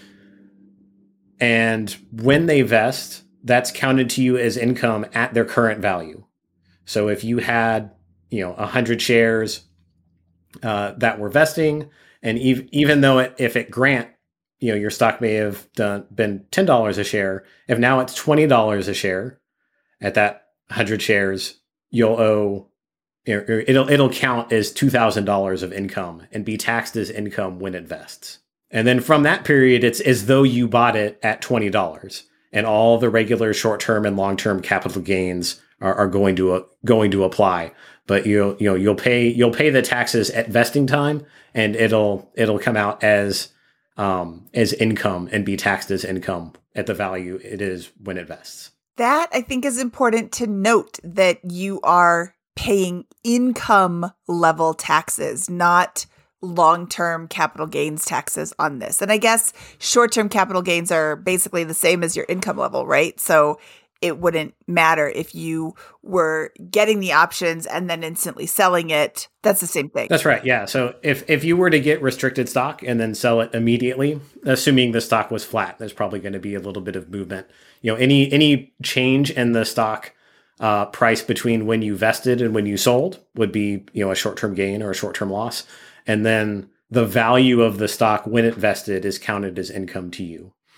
And when they vest, that's counted to you as income at their current value. So if you had, you know, one hundred shares uh, that were vesting, and ev- even though it, if it grant, you know, your stock may have done, been ten dollars a share, if now it's twenty dollars a share at that one hundred shares, you'll owe, it'll it'll count as two thousand dollars of income and be taxed as income when it vests. And then from that period, it's as though you bought it at twenty dollars, and all the regular short-term and long-term capital gains are, are going to uh, going to apply. But you'll you know you'll pay you'll pay the taxes at vesting time, and it'll it'll come out as um, as income and be taxed as income at the value it is when it vests. That, I think, is important to note, that you are paying income level taxes, not long-term capital gains taxes on this. And I guess short-term capital gains are basically the same as your income level, right? So it wouldn't matter if you were getting the options and then instantly selling it. That's the same thing. That's right. Yeah. So if, if you were to get restricted stock and then sell it immediately, assuming the stock was flat, there's probably going to be a little bit of movement. You know, any any change in the stock uh, price between when you vested and when you sold would be, you know, a short-term gain or a short-term loss. And then the value of the stock when it vested is counted as income to you.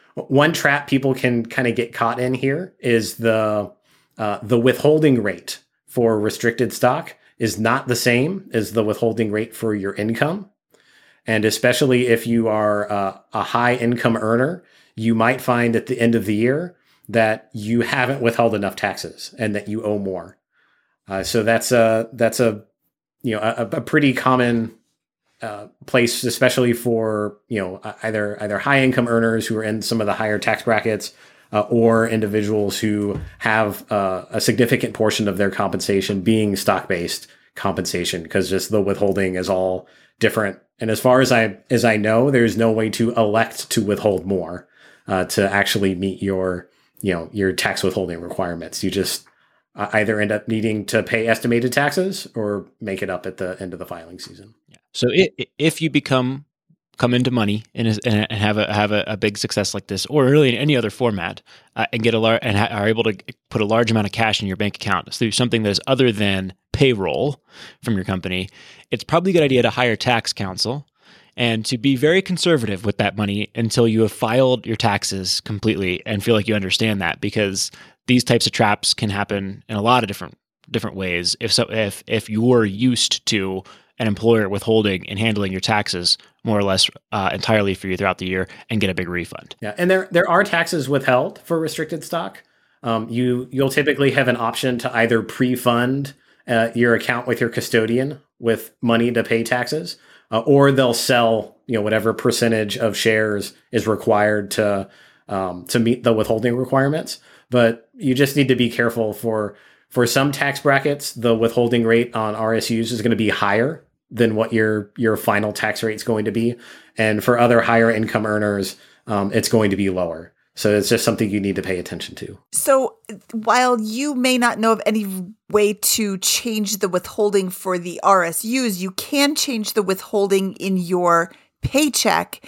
one trap people can kind of get caught in here is the uh, the withholding rate for restricted stock is not the same as the withholding rate for your income. And especially if you are uh, a high income earner, you might find at the end of the year that you haven't withheld enough taxes and that you owe more. Uh, so that's a that's a you know a, a pretty common uh, place, especially for you know either either high income earners who are in some of the higher tax brackets, uh, or individuals who have uh, a significant portion of their compensation being stock based compensation, because just the withholding is all different. And as far as I as I know, there's no way to elect to withhold more uh, to actually meet your you know your tax withholding requirements. You just uh, either end up needing to pay estimated taxes or make it up at the end of the filing season. Yeah. So it, if you become come into money and, is, and have a have a, a big success like this, or really in any other format, uh, and get a lar- and ha- are able to put a large amount of cash in your bank account through something that is other than payroll from your company, it's probably a good idea to hire tax counsel and to be very conservative with that money until you have filed your taxes completely and feel like you understand that, because these types of traps can happen in a lot of different different ways. If so, if if you're used to an employer withholding and handling your taxes more or less uh, entirely for you throughout the year and get a big refund. Yeah, and there there are taxes withheld for restricted stock. Um, you you'll typically have an option to either pre-fund uh, your account with your custodian with money to pay taxes, uh, or they'll sell you know whatever percentage of shares is required to um, to meet the withholding requirements. But you just need to be careful for for some tax brackets. The withholding rate on R S Us is going to be higher than what your your final tax rate is going to be. And for other higher income earners, um, it's going to be lower. So it's just something you need to pay attention to. So while you may not know of any way to change the withholding for the R S Us, you can change the withholding in your paycheck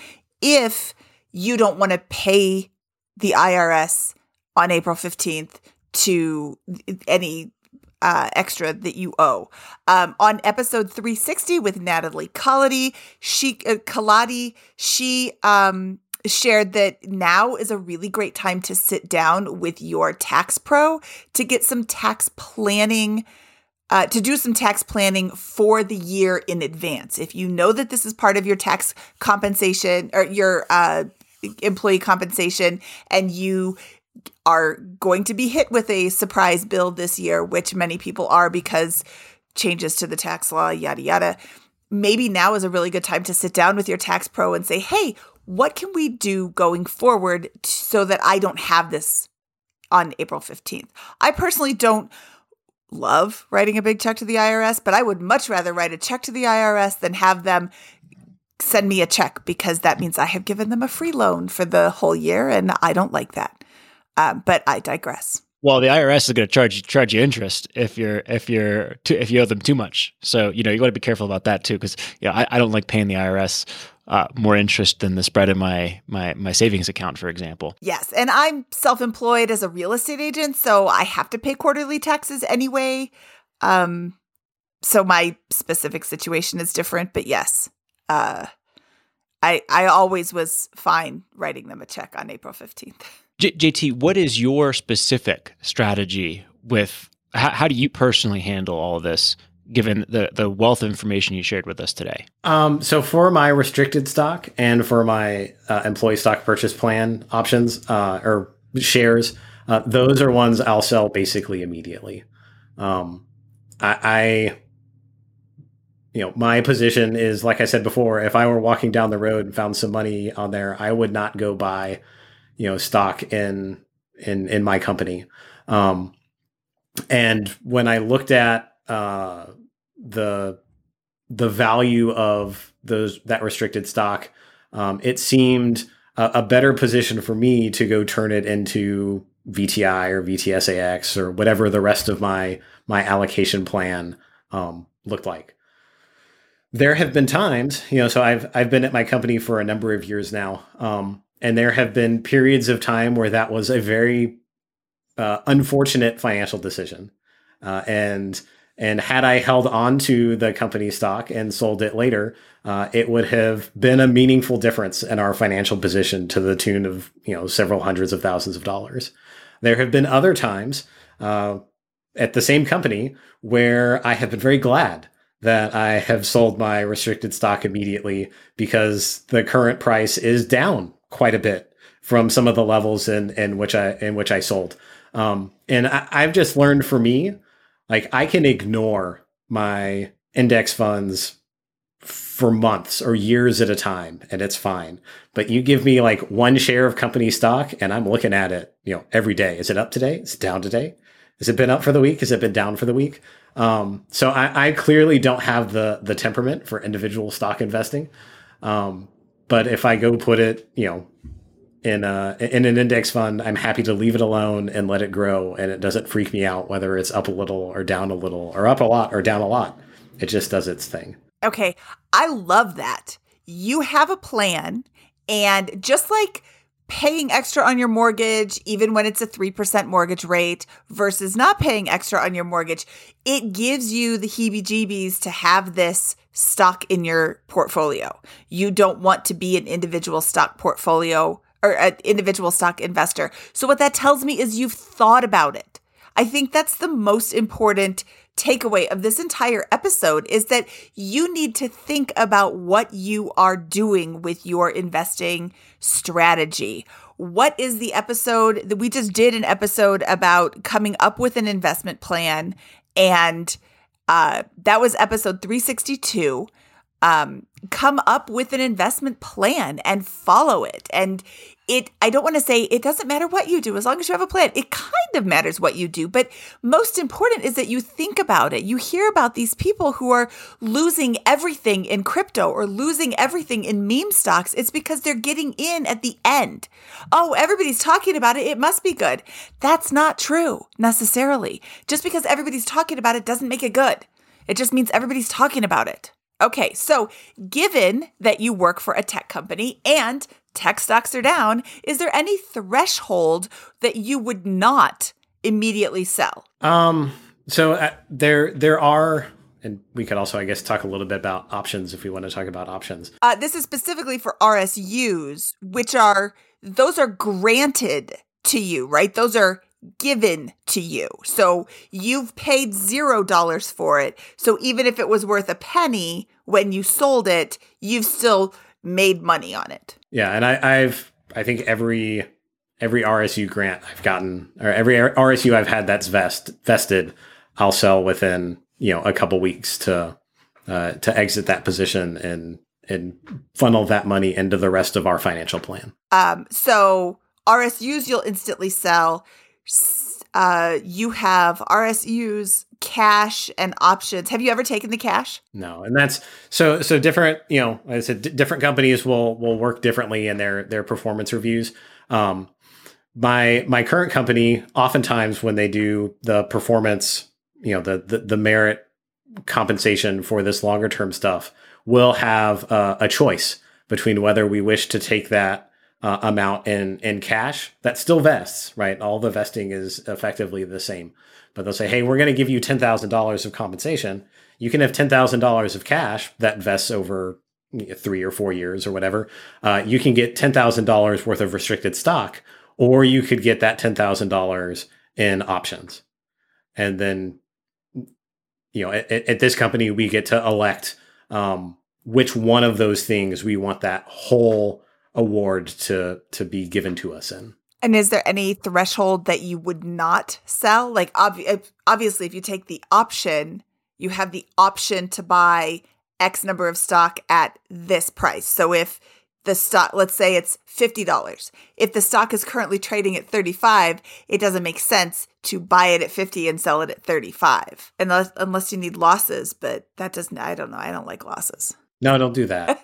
if you don't want to pay the I R S on April fifteenth to any Uh, extra that you owe. Um, on episode three sixty with Natalie Colody, she uh, Colody, she um, shared that now is a really great time to sit down with your tax pro to get some tax planning, uh, to do some tax planning for the year in advance. If you know that this is part of your tax compensation or your uh, employee compensation, and you are going to be hit with a surprise bill this year, which many people are because changes to the tax law, yada, yada. Maybe now is a really good time to sit down with your tax pro and say, hey, what can we do going forward t- so that I don't have this on April fifteenth? I personally don't love writing a big check to the I R S, but I would much rather write a check to the I R S than have them send me a check, because that means I have given them a free loan for the whole year, and I don't like that. Um, but I digress. Well, the I R S is going to charge charge you interest if you're if you're too, if you owe them too much. So you know you got to be careful about that too, because you know, I, I don't like paying the I R S uh, more interest than the spread in my my my savings account, for example. Yes, and I'm self-employed as a real estate agent, so I have to pay quarterly taxes anyway. Um, so my specific situation is different, but yes, uh, I I always was fine writing them a check on April fifteenth. J- JT, what is your specific strategy with, how, how do you personally handle all of this, given the, the wealth of information you shared with us today? Um, so for my restricted stock and for my uh, employee stock purchase plan options uh, or shares, uh, those are ones I'll sell basically immediately. Um, I, I, you know, my position is, like I said before, if I were walking down the road and found some money on there, I would not go buy you know, stock in, in, in my company. Um, and when I looked at, uh, the, the value of those, that restricted stock, um, it seemed a, a better position for me to go turn it into V T I or V T S A X or whatever the rest of my, my allocation plan, um, looked like. There have been times, you know, so I've, I've been at my company for a number of years now. Um, And there have been periods of time where that was a very uh, unfortunate financial decision. Uh, and And had I held on to the company stock and sold it later, uh, it would have been a meaningful difference in our financial position to the tune of, you know, several hundreds of thousands of dollars. There have been other times uh, at the same company where I have been very glad that I have sold my restricted stock immediately because the current price is down quite a bit from some of the levels in, in which I in which I sold. Um, and I, I've just learned for me, like I can ignore my index funds for months or years at a time, and it's fine. But you give me like one share of company stock, and I'm looking at it, you know, every day. Is it up today? Is it down today? Has it been up for the week? Has it been down for the week? Um, so I, I clearly don't have the the temperament for individual stock investing. Um, but if I go put it, you know, in a in an index fund, I'm happy to leave it alone and let it grow, and it doesn't freak me out whether it's up a little or down a little or up a lot or down a lot. It just does its thing. Okay, I love that. You have a plan, and just like paying extra on your mortgage, even when it's a three percent mortgage rate versus not paying extra on your mortgage, it gives you the heebie-jeebies to have this stock in your portfolio. You don't want to be an individual stock portfolio or an individual stock investor. So what that tells me is you've thought about it. I think that's the most important takeaway of this entire episode is that you need to think about what you are doing with your investing strategy. What is the episode that we just did an episode about coming up with an investment plan? And uh, that was episode three sixty-two. Um, come up with an investment plan and follow it. And it, I don't want to say it doesn't matter what you do as long as you have a plan. It kind of matters what you do, but most important is that you think about it. You hear about these people who are losing everything in crypto or losing everything in meme stocks. It's because they're getting in at the end. Oh, everybody's talking about it. It must be good. That's not true necessarily. Just because everybody's talking about it doesn't make it good. It just means everybody's talking about it. Okay, so given that you work for a tech company and tech stocks are down, is there any threshold that you would not immediately sell? Um, so uh, there there are, and we could also, I guess, talk a little bit about options if we want to talk about options. Uh, this is specifically for R S Us, which are, those are granted to you, right? Those are given to you. So you've paid zero dollars for it. So even if it was worth a penny when you sold it, you've still made money on it. Yeah, and I, I've I think every every R S U grant I've gotten, or every R S U I've had that's vest vested, I'll sell within, you know, a couple weeks to uh, to exit that position and and funnel that money into the rest of our financial plan. Um, so R S Us you'll instantly sell. Uh, you have R S Us, cash, and options. Have you ever taken the cash? No, and that's so so different. You know, like I said, d- different companies will will work differently in their their performance reviews. Um, my my current company, oftentimes when they do the performance, you know, the the, the merit compensation for this longer term stuff, will have uh, a choice between whether we wish to take that Uh, amount in in cash that still vests, right? All the vesting is effectively the same, but they'll say, "Hey, we're going to give you ten thousand dollars of compensation. You can have ten thousand dollars of cash that vests over three or four years or whatever. Uh, you can get ten thousand dollars worth of restricted stock, or you could get that ten thousand dollars in options." And then, you know, at, at this company, we get to elect um, which one of those things we want that whole award to to be given to us in. And is there any threshold that you would not sell? Like ob- obviously, if you take the option, you have the option to buy X number of stock at this price. So if the stock, let's say it's fifty dollars. If the stock is currently trading at thirty-five, it doesn't make sense to buy it at fifty and sell it at thirty-five. Unless unless you need losses, but that doesn't, I don't know. I don't like losses. No, don't do that.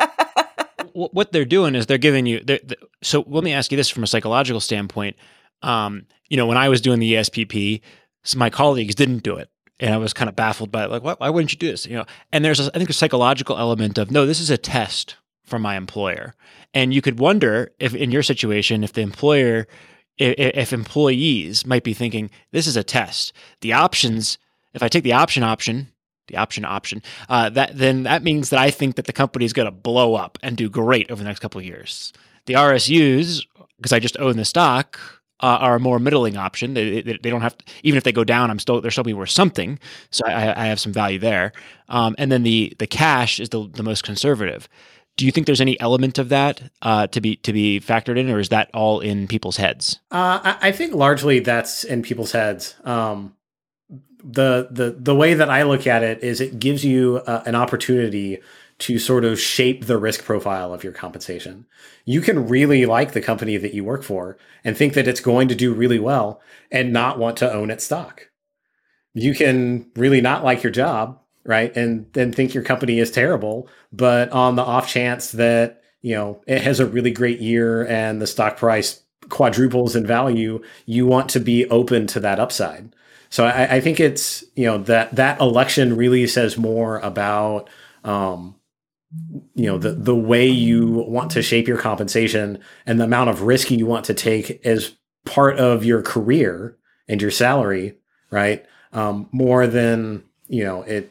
What they're doing is they're giving you. They're, they're, so let me ask you this from a psychological standpoint. Um, you know, when I was doing the E S P P, so my colleagues didn't do it, and I was kind of baffled by it. Like, why, why wouldn't you do this? You know, and there's, a, I think, a psychological element of no, this is a test for my employer, and you could wonder if, in your situation, if the employer, if, if employees might be thinking, this is a test. The options if I take the option option, the option option, uh, that then that means that I think that the company is going to blow up and do great over the next couple of years. The R S Us, because I just own the stock, uh, are a more middling option. They, they, they don't have to, even if they go down, I'm still they're still be worth something. So I, I have some value there. Um, and then the the cash is the the most conservative. Do you think there's any element of that uh, to be to be factored in, or is that all in people's heads? Uh, I, I think largely that's in people's heads. Um, the the the way that I look at it is it gives you uh, an opportunity to sort of shape the risk profile of your compensation. You can really like the company that you work for and think that it's going to do really well and not want to own its stock. You can really not like your job, right? And then think your company is terrible, but on the off chance that, you know, it has a really great year and the stock price quadruples in value, you want to be open to that upside. So I, I think it's, you know, that that election really says more about, um, you know, the, the way you want to shape your compensation and the amount of risk you want to take as part of your career and your salary, right? Um, more than, you know, it,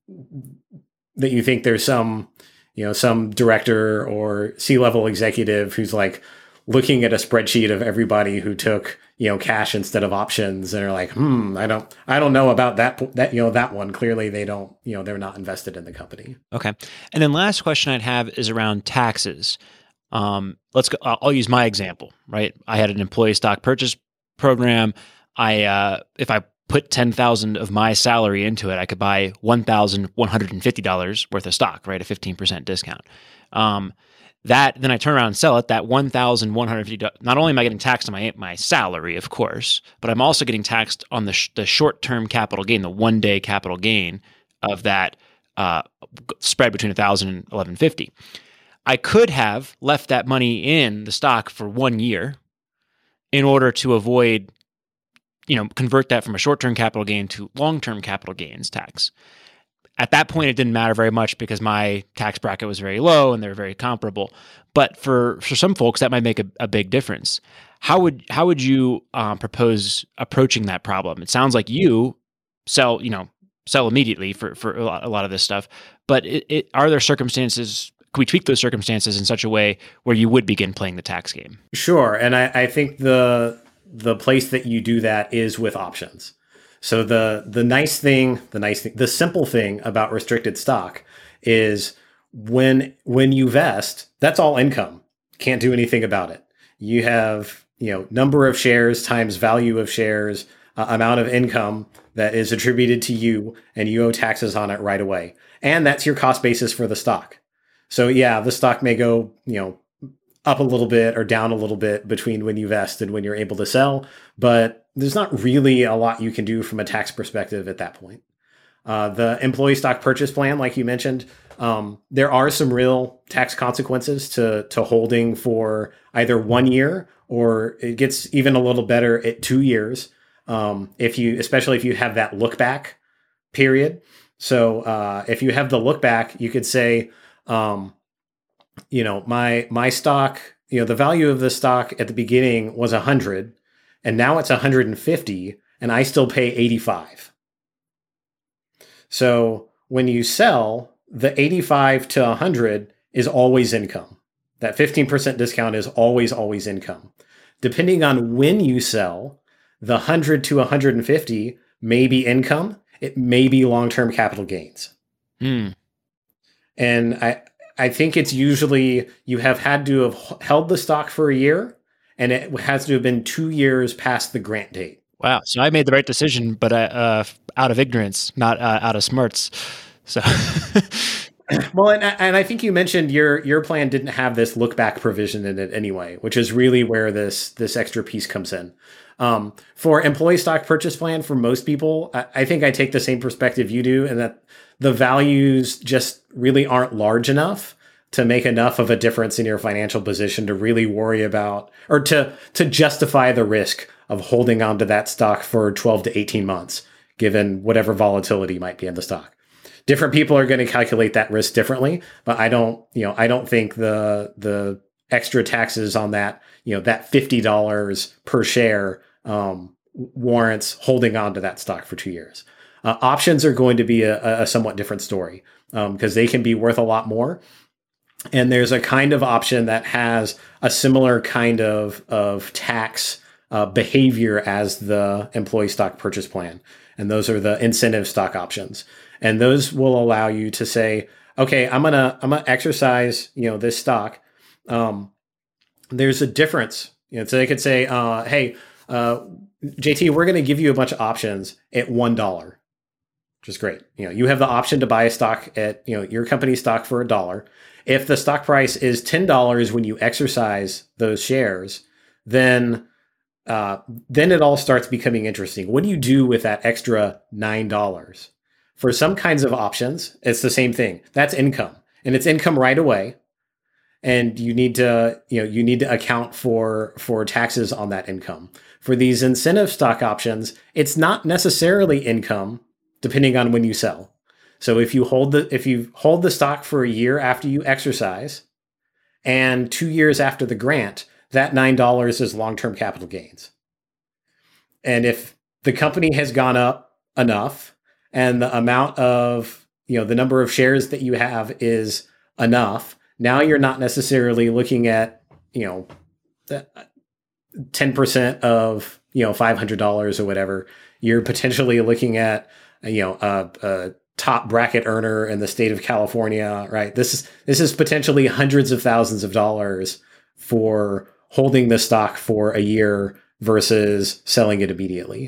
that you think there's some, you know, some director or C-level executive who's like looking at a spreadsheet of everybody who took, you know, cash instead of options and are like, hmm, I don't, I don't know about that, that, you know, that one. Clearly they don't, you know, they're not invested in the company. Okay. And then last question I'd have is around taxes. Um, let's go, I'll use my example, right? I had an employee stock purchase program. I, uh, if I put ten thousand of my salary into it, I could buy one thousand one hundred fifty dollars worth of stock, right? A fifteen percent discount. Um, That then I turn around and sell it. That one thousand one hundred fifty dollars. Not only am I getting taxed on my my salary, of course, but I'm also getting taxed on the sh- the short term capital gain, the one day capital gain of that uh, spread between one thousand and eleven fifty. I could have left that money in the stock for one year in order to avoid, you know, convert that from a short term capital gain to long term capital gains tax. At that point, it didn't matter very much because my tax bracket was very low and they're very comparable. But for, for some folks, that might make a, a big difference. How would how would you um, propose approaching that problem? It sounds like you sell, you know, sell immediately for, for a lot, a lot of this stuff. But it, it, are there circumstances? Can we tweak those circumstances in such a way where you would begin playing the tax game? Sure, and I, I think the the place that you do that is with options. So the the nice thing, the nice thing, the simple thing about restricted stock is when when you vest, that's all income. Can't do anything about it. You have, you know, number of shares times value of shares, uh, amount of income that is attributed to you, and you owe taxes on it right away. And that's your cost basis for the stock. So yeah, the stock may go, you know, up a little bit or down a little bit between when you vest and when you're able to sell, but there's not really a lot you can do from a tax perspective at that point. Uh, the employee stock purchase plan, like you mentioned, um, there are some real tax consequences to to holding for either one year or it gets even a little better at two years. Um, if you, especially if you have that look back period. So uh, if you have the look back, you could say, um, you know, my my stock, you know, the value of the stock at the beginning was one hundred, and now it's one hundred fifty, and I still pay eighty-five. So when you sell, the eighty-five to one hundred is always income. That fifteen percent discount is always, always income. Depending on when you sell, the one hundred to one hundred fifty may be income. It may be long-term capital gains. Mm. And I, I think it's usually you have had to have held the stock for a year, and it has to have been two years past the grant date. Wow. So I made the right decision, but I, uh, out of ignorance, not uh, out of smarts. So, well, and, and I think you mentioned your your plan didn't have this look back provision in it anyway, which is really where this this extra piece comes in. Um, for employee stock purchase plan, for most people, I, I think I take the same perspective you do, and that the values just really aren't large enough to make enough of a difference in your financial position to really worry about, or to to justify the risk of holding on to that stock for twelve to eighteen months, given whatever volatility might be in the stock. Different people are going to calculate that risk differently, but I don't, you know, I don't think the the extra taxes on that, you know, that fifty dollars per share um, warrants holding on to that stock for two years. Uh, options are going to be a, a somewhat different story because um, they can be worth a lot more. And there's a kind of option that has a similar kind of, of tax uh, behavior as the employee stock purchase plan. And those are the incentive stock options. And those will allow you to say, okay, I'm going to, I'm going to exercise, you know, this stock. Um, there's a difference. You know, so they could say, uh, hey, uh, J T, we're going to give you a bunch of options at one dollar, which is great. You know, you have the option to buy a stock at, you know, your company stock for a dollar. If the stock price is ten dollars when you exercise those shares, then, uh, then it all starts becoming interesting. What do you do with that extra nine dollars? For some kinds of options, it's the same thing. That's income, and it's income right away. And you need to, you know, you need to account for, for taxes on that income. For these incentive stock options, it's not necessarily income, depending on when you sell. So if you hold the, if you hold the stock for a year after you exercise and two years after the grant, that nine dollars is long-term capital gains. And if the company has gone up enough and the amount of, you know, the number of shares that you have is enough, now you're not necessarily looking at, you know, ten percent of, you know, five hundred dollars or whatever. You're potentially looking at, you know, a, a top bracket earner in the state of California, right? This is, this is potentially hundreds of thousands of dollars for holding the stock for a year versus selling it immediately.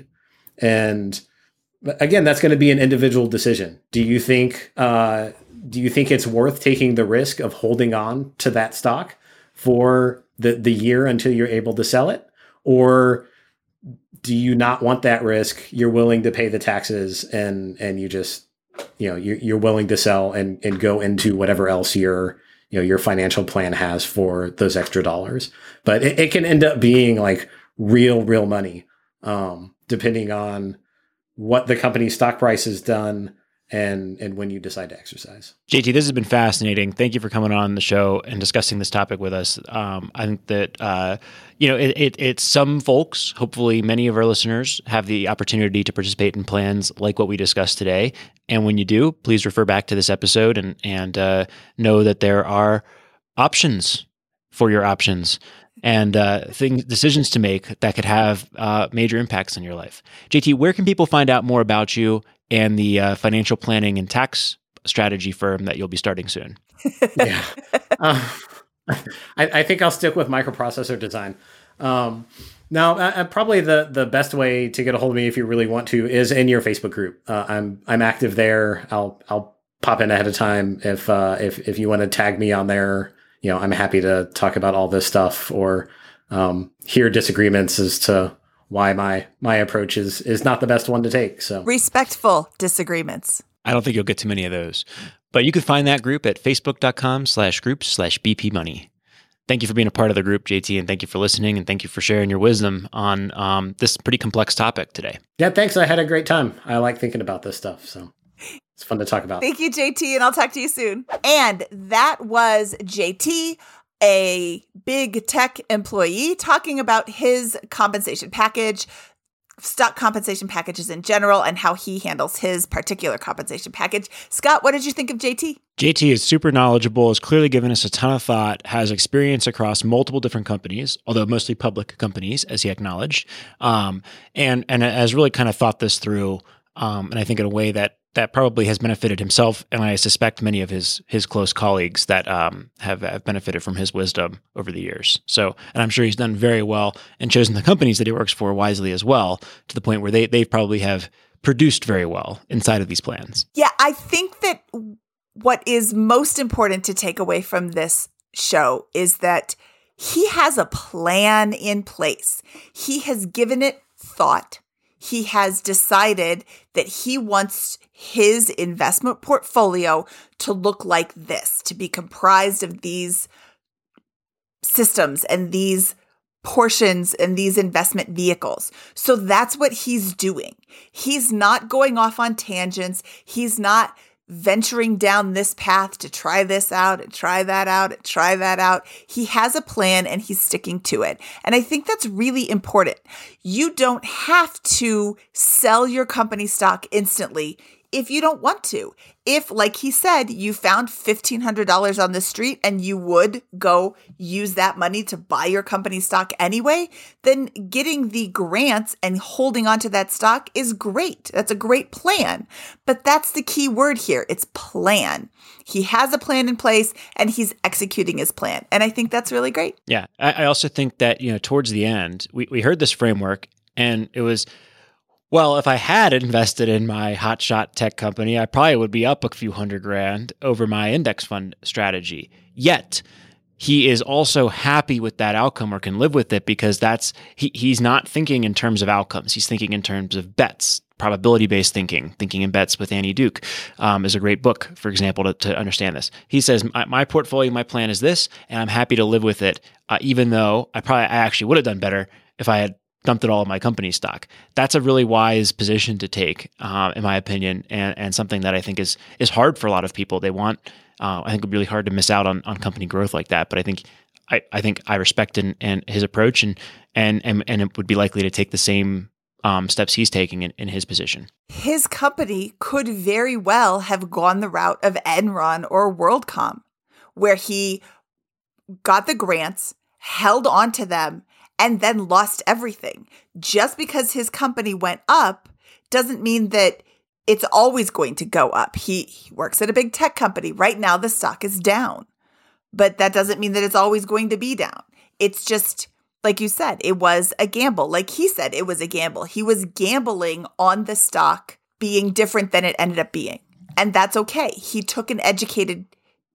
And again, that's going to be an individual decision. Do you think, uh, do you think it's worth taking the risk of holding on to that stock for the, the year until you're able to sell it? Or do you not want that risk? You're willing to pay the taxes and, and you just, you know, you're, you're willing to sell and, and go into whatever else your, you know, your financial plan has for those extra dollars. But it, it can end up being like real, real money, um, depending on what the company's stock price has done and and when you decide to exercise. J T, this has been fascinating. Thank you for coming on the show and discussing this topic with us. Um, I think that, uh, you know, it, it, it's some folks, hopefully many of our listeners, have the opportunity to participate in plans like what we discussed today. And when you do, please refer back to this episode and, and uh, know that there are options for your options and uh, things, decisions to make that could have uh, major impacts on your life. J T, where can people find out more about you and the uh, financial planning and tax strategy firm that you'll be starting soon? yeah. Uh, I, I think I'll stick with microprocessor design. Um, now, uh, probably the, the best way to get a hold of me if you really want to is in your Facebook group. Uh, I'm I'm active there. I'll I'll pop in ahead of time if uh, if if you want to tag me on there. You know, I'm happy to talk about all this stuff or um, hear disagreements as to why my my approach is is not the best one to take. So respectful disagreements. I don't think you'll get too many of those. But you can find that group at facebook.com slash groups slash BP money. Thank you for being a part of the group, J T, and thank you for listening, and thank you for sharing your wisdom on um, this pretty complex topic today. Yeah, thanks. I had a great time. I like thinking about this stuff, so it's fun to talk about. Thank you, J T, and I'll talk to you soon. And that was J T, a big tech employee, talking about his compensation package, stock compensation packages in general, and how he handles his particular compensation package. Scott, what did you think of J T? J T is super knowledgeable, has clearly given us a ton of thought, has experience across multiple different companies, although mostly public companies, as he acknowledged, um, and and has really kind of thought this through, um, and I think in a way that that probably has benefited himself, and I suspect many of his his close colleagues that um, have, have benefited from his wisdom over the years. So, and I'm sure he's done very well and chosen the companies that he works for wisely as well, to the point where they they probably have produced very well inside of these plans. Yeah, I think that what is most important to take away from this show is that he has a plan in place. He has given it thought. He has decided that he wants his investment portfolio to look like this, to be comprised of these systems and these portions and these investment vehicles. So that's what he's doing. He's not going off on tangents. He's not venturing down this path to try this out and try that out and try that out. He has a plan and he's sticking to it. And I think that's really important. You don't have to sell your company stock instantly if you don't want to. If, like he said, you found fifteen hundred dollars on the street and you would go use that money to buy your company stock anyway, then getting the grants and holding onto that stock is great. That's a great plan. But that's the key word here. It's plan. He has a plan in place and he's executing his plan. And I think that's really great. Yeah. I, I also think that, you know, towards the end, we, we heard this framework and it was, well, if I had invested in my hotshot tech company, I probably would be up a few hundred grand over my index fund strategy. Yet, he is also happy with that outcome or can live with it because that's he, he's not thinking in terms of outcomes. He's thinking in terms of bets, probability-based thinking. Thinking in Bets with Annie Duke um, is a great book, for example, to, to understand this. He says, my, my portfolio, my plan is this, and I'm happy to live with it, uh, even though I probably I actually would have done better if I had dumped it all in my company stock. That's a really wise position to take, uh, in my opinion, and, and something that I think is is hard for a lot of people. They want, uh, I think it'd be really hard to miss out on, on company growth like that. But I think I, I think I respect and and his approach, and and and and it would be likely to take the same um, steps he's taking in, in his position. His company could very well have gone the route of Enron or WorldCom, where he got the grants, held on to them, and then lost everything. Just because his company went up doesn't mean that it's always going to go up. He, he works at a big tech company. Right now, the stock is down. But that doesn't mean that it's always going to be down. It's just, like you said, it was a gamble. Like he said, it was a gamble. He was gambling on the stock being different than it ended up being. And that's okay. He took an educated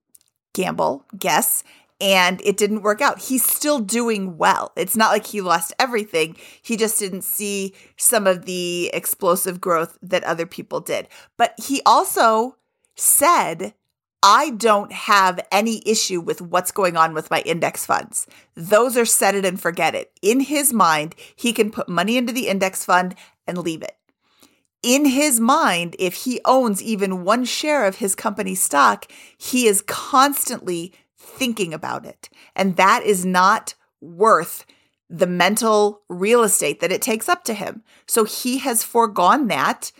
gamble, guess, and it didn't work out. He's still doing well. It's not like he lost everything. He just didn't see some of the explosive growth that other people did. But he also said, I don't have any issue with what's going on with my index funds. Those are set it and forget it. In his mind, he can put money into the index fund and leave it. In his mind, if he owns even one share of his company stock, he is constantly thinking about it. And that is not worth the mental real estate that it takes up to him. So he has foregone that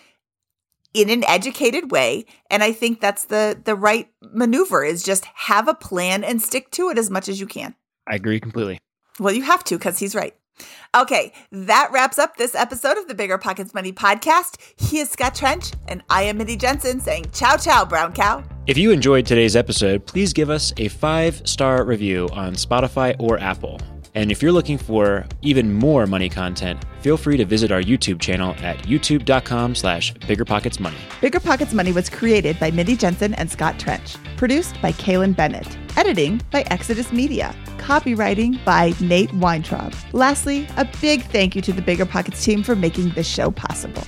in an educated way. And I think that's the, the right maneuver, is just have a plan and stick to it as much as you can. I agree completely. Well, you have to, because he's right. Okay, that wraps up this episode of the Bigger Pockets Money podcast. He is Scott Trench, and I am Mindy Jensen saying ciao, ciao, brown cow. If you enjoyed today's episode, please give us a five-star review on Spotify or Apple. And if you're looking for even more money content, feel free to visit our YouTube channel at youtube.com slash biggerpocketsmoney. Bigger Pockets Money was created by Mindy Jensen and Scott Trench. Produced by Kaylin Bennett. Editing by Exodus Media. Copywriting by Nate Weintraub. Lastly, a big thank you to the Bigger Pockets team for making this show possible.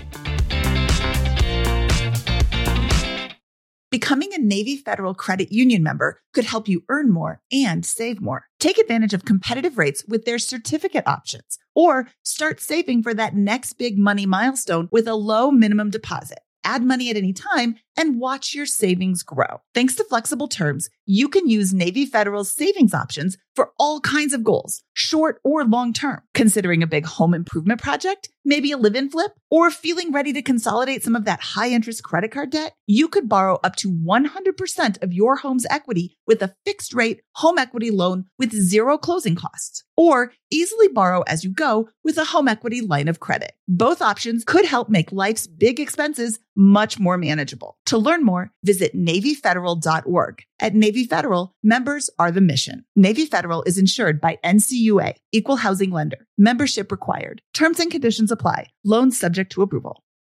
Becoming a Navy Federal Credit Union member could help you earn more and save more. Take advantage of competitive rates with their certificate options, or start saving for that next big money milestone with a low minimum deposit. Add money at any time and watch your savings grow. Thanks to flexible terms, you can use Navy Federal's savings options for all kinds of goals, short or long term. Considering a big home improvement project, maybe a live-in flip, or feeling ready to consolidate some of that high-interest credit card debt, you could borrow up to one hundred percent of your home's equity with a fixed-rate home equity loan with zero closing costs, or easily borrow as you go with a home equity line of credit. Both options could help make life's big expenses much more manageable. To learn more, visit Navy Federal dot org. At Navy Federal, members are the mission. Navy Federal is insured by N C U A, Equal Housing Lender. Membership required. Terms and conditions apply. Loans subject to approval.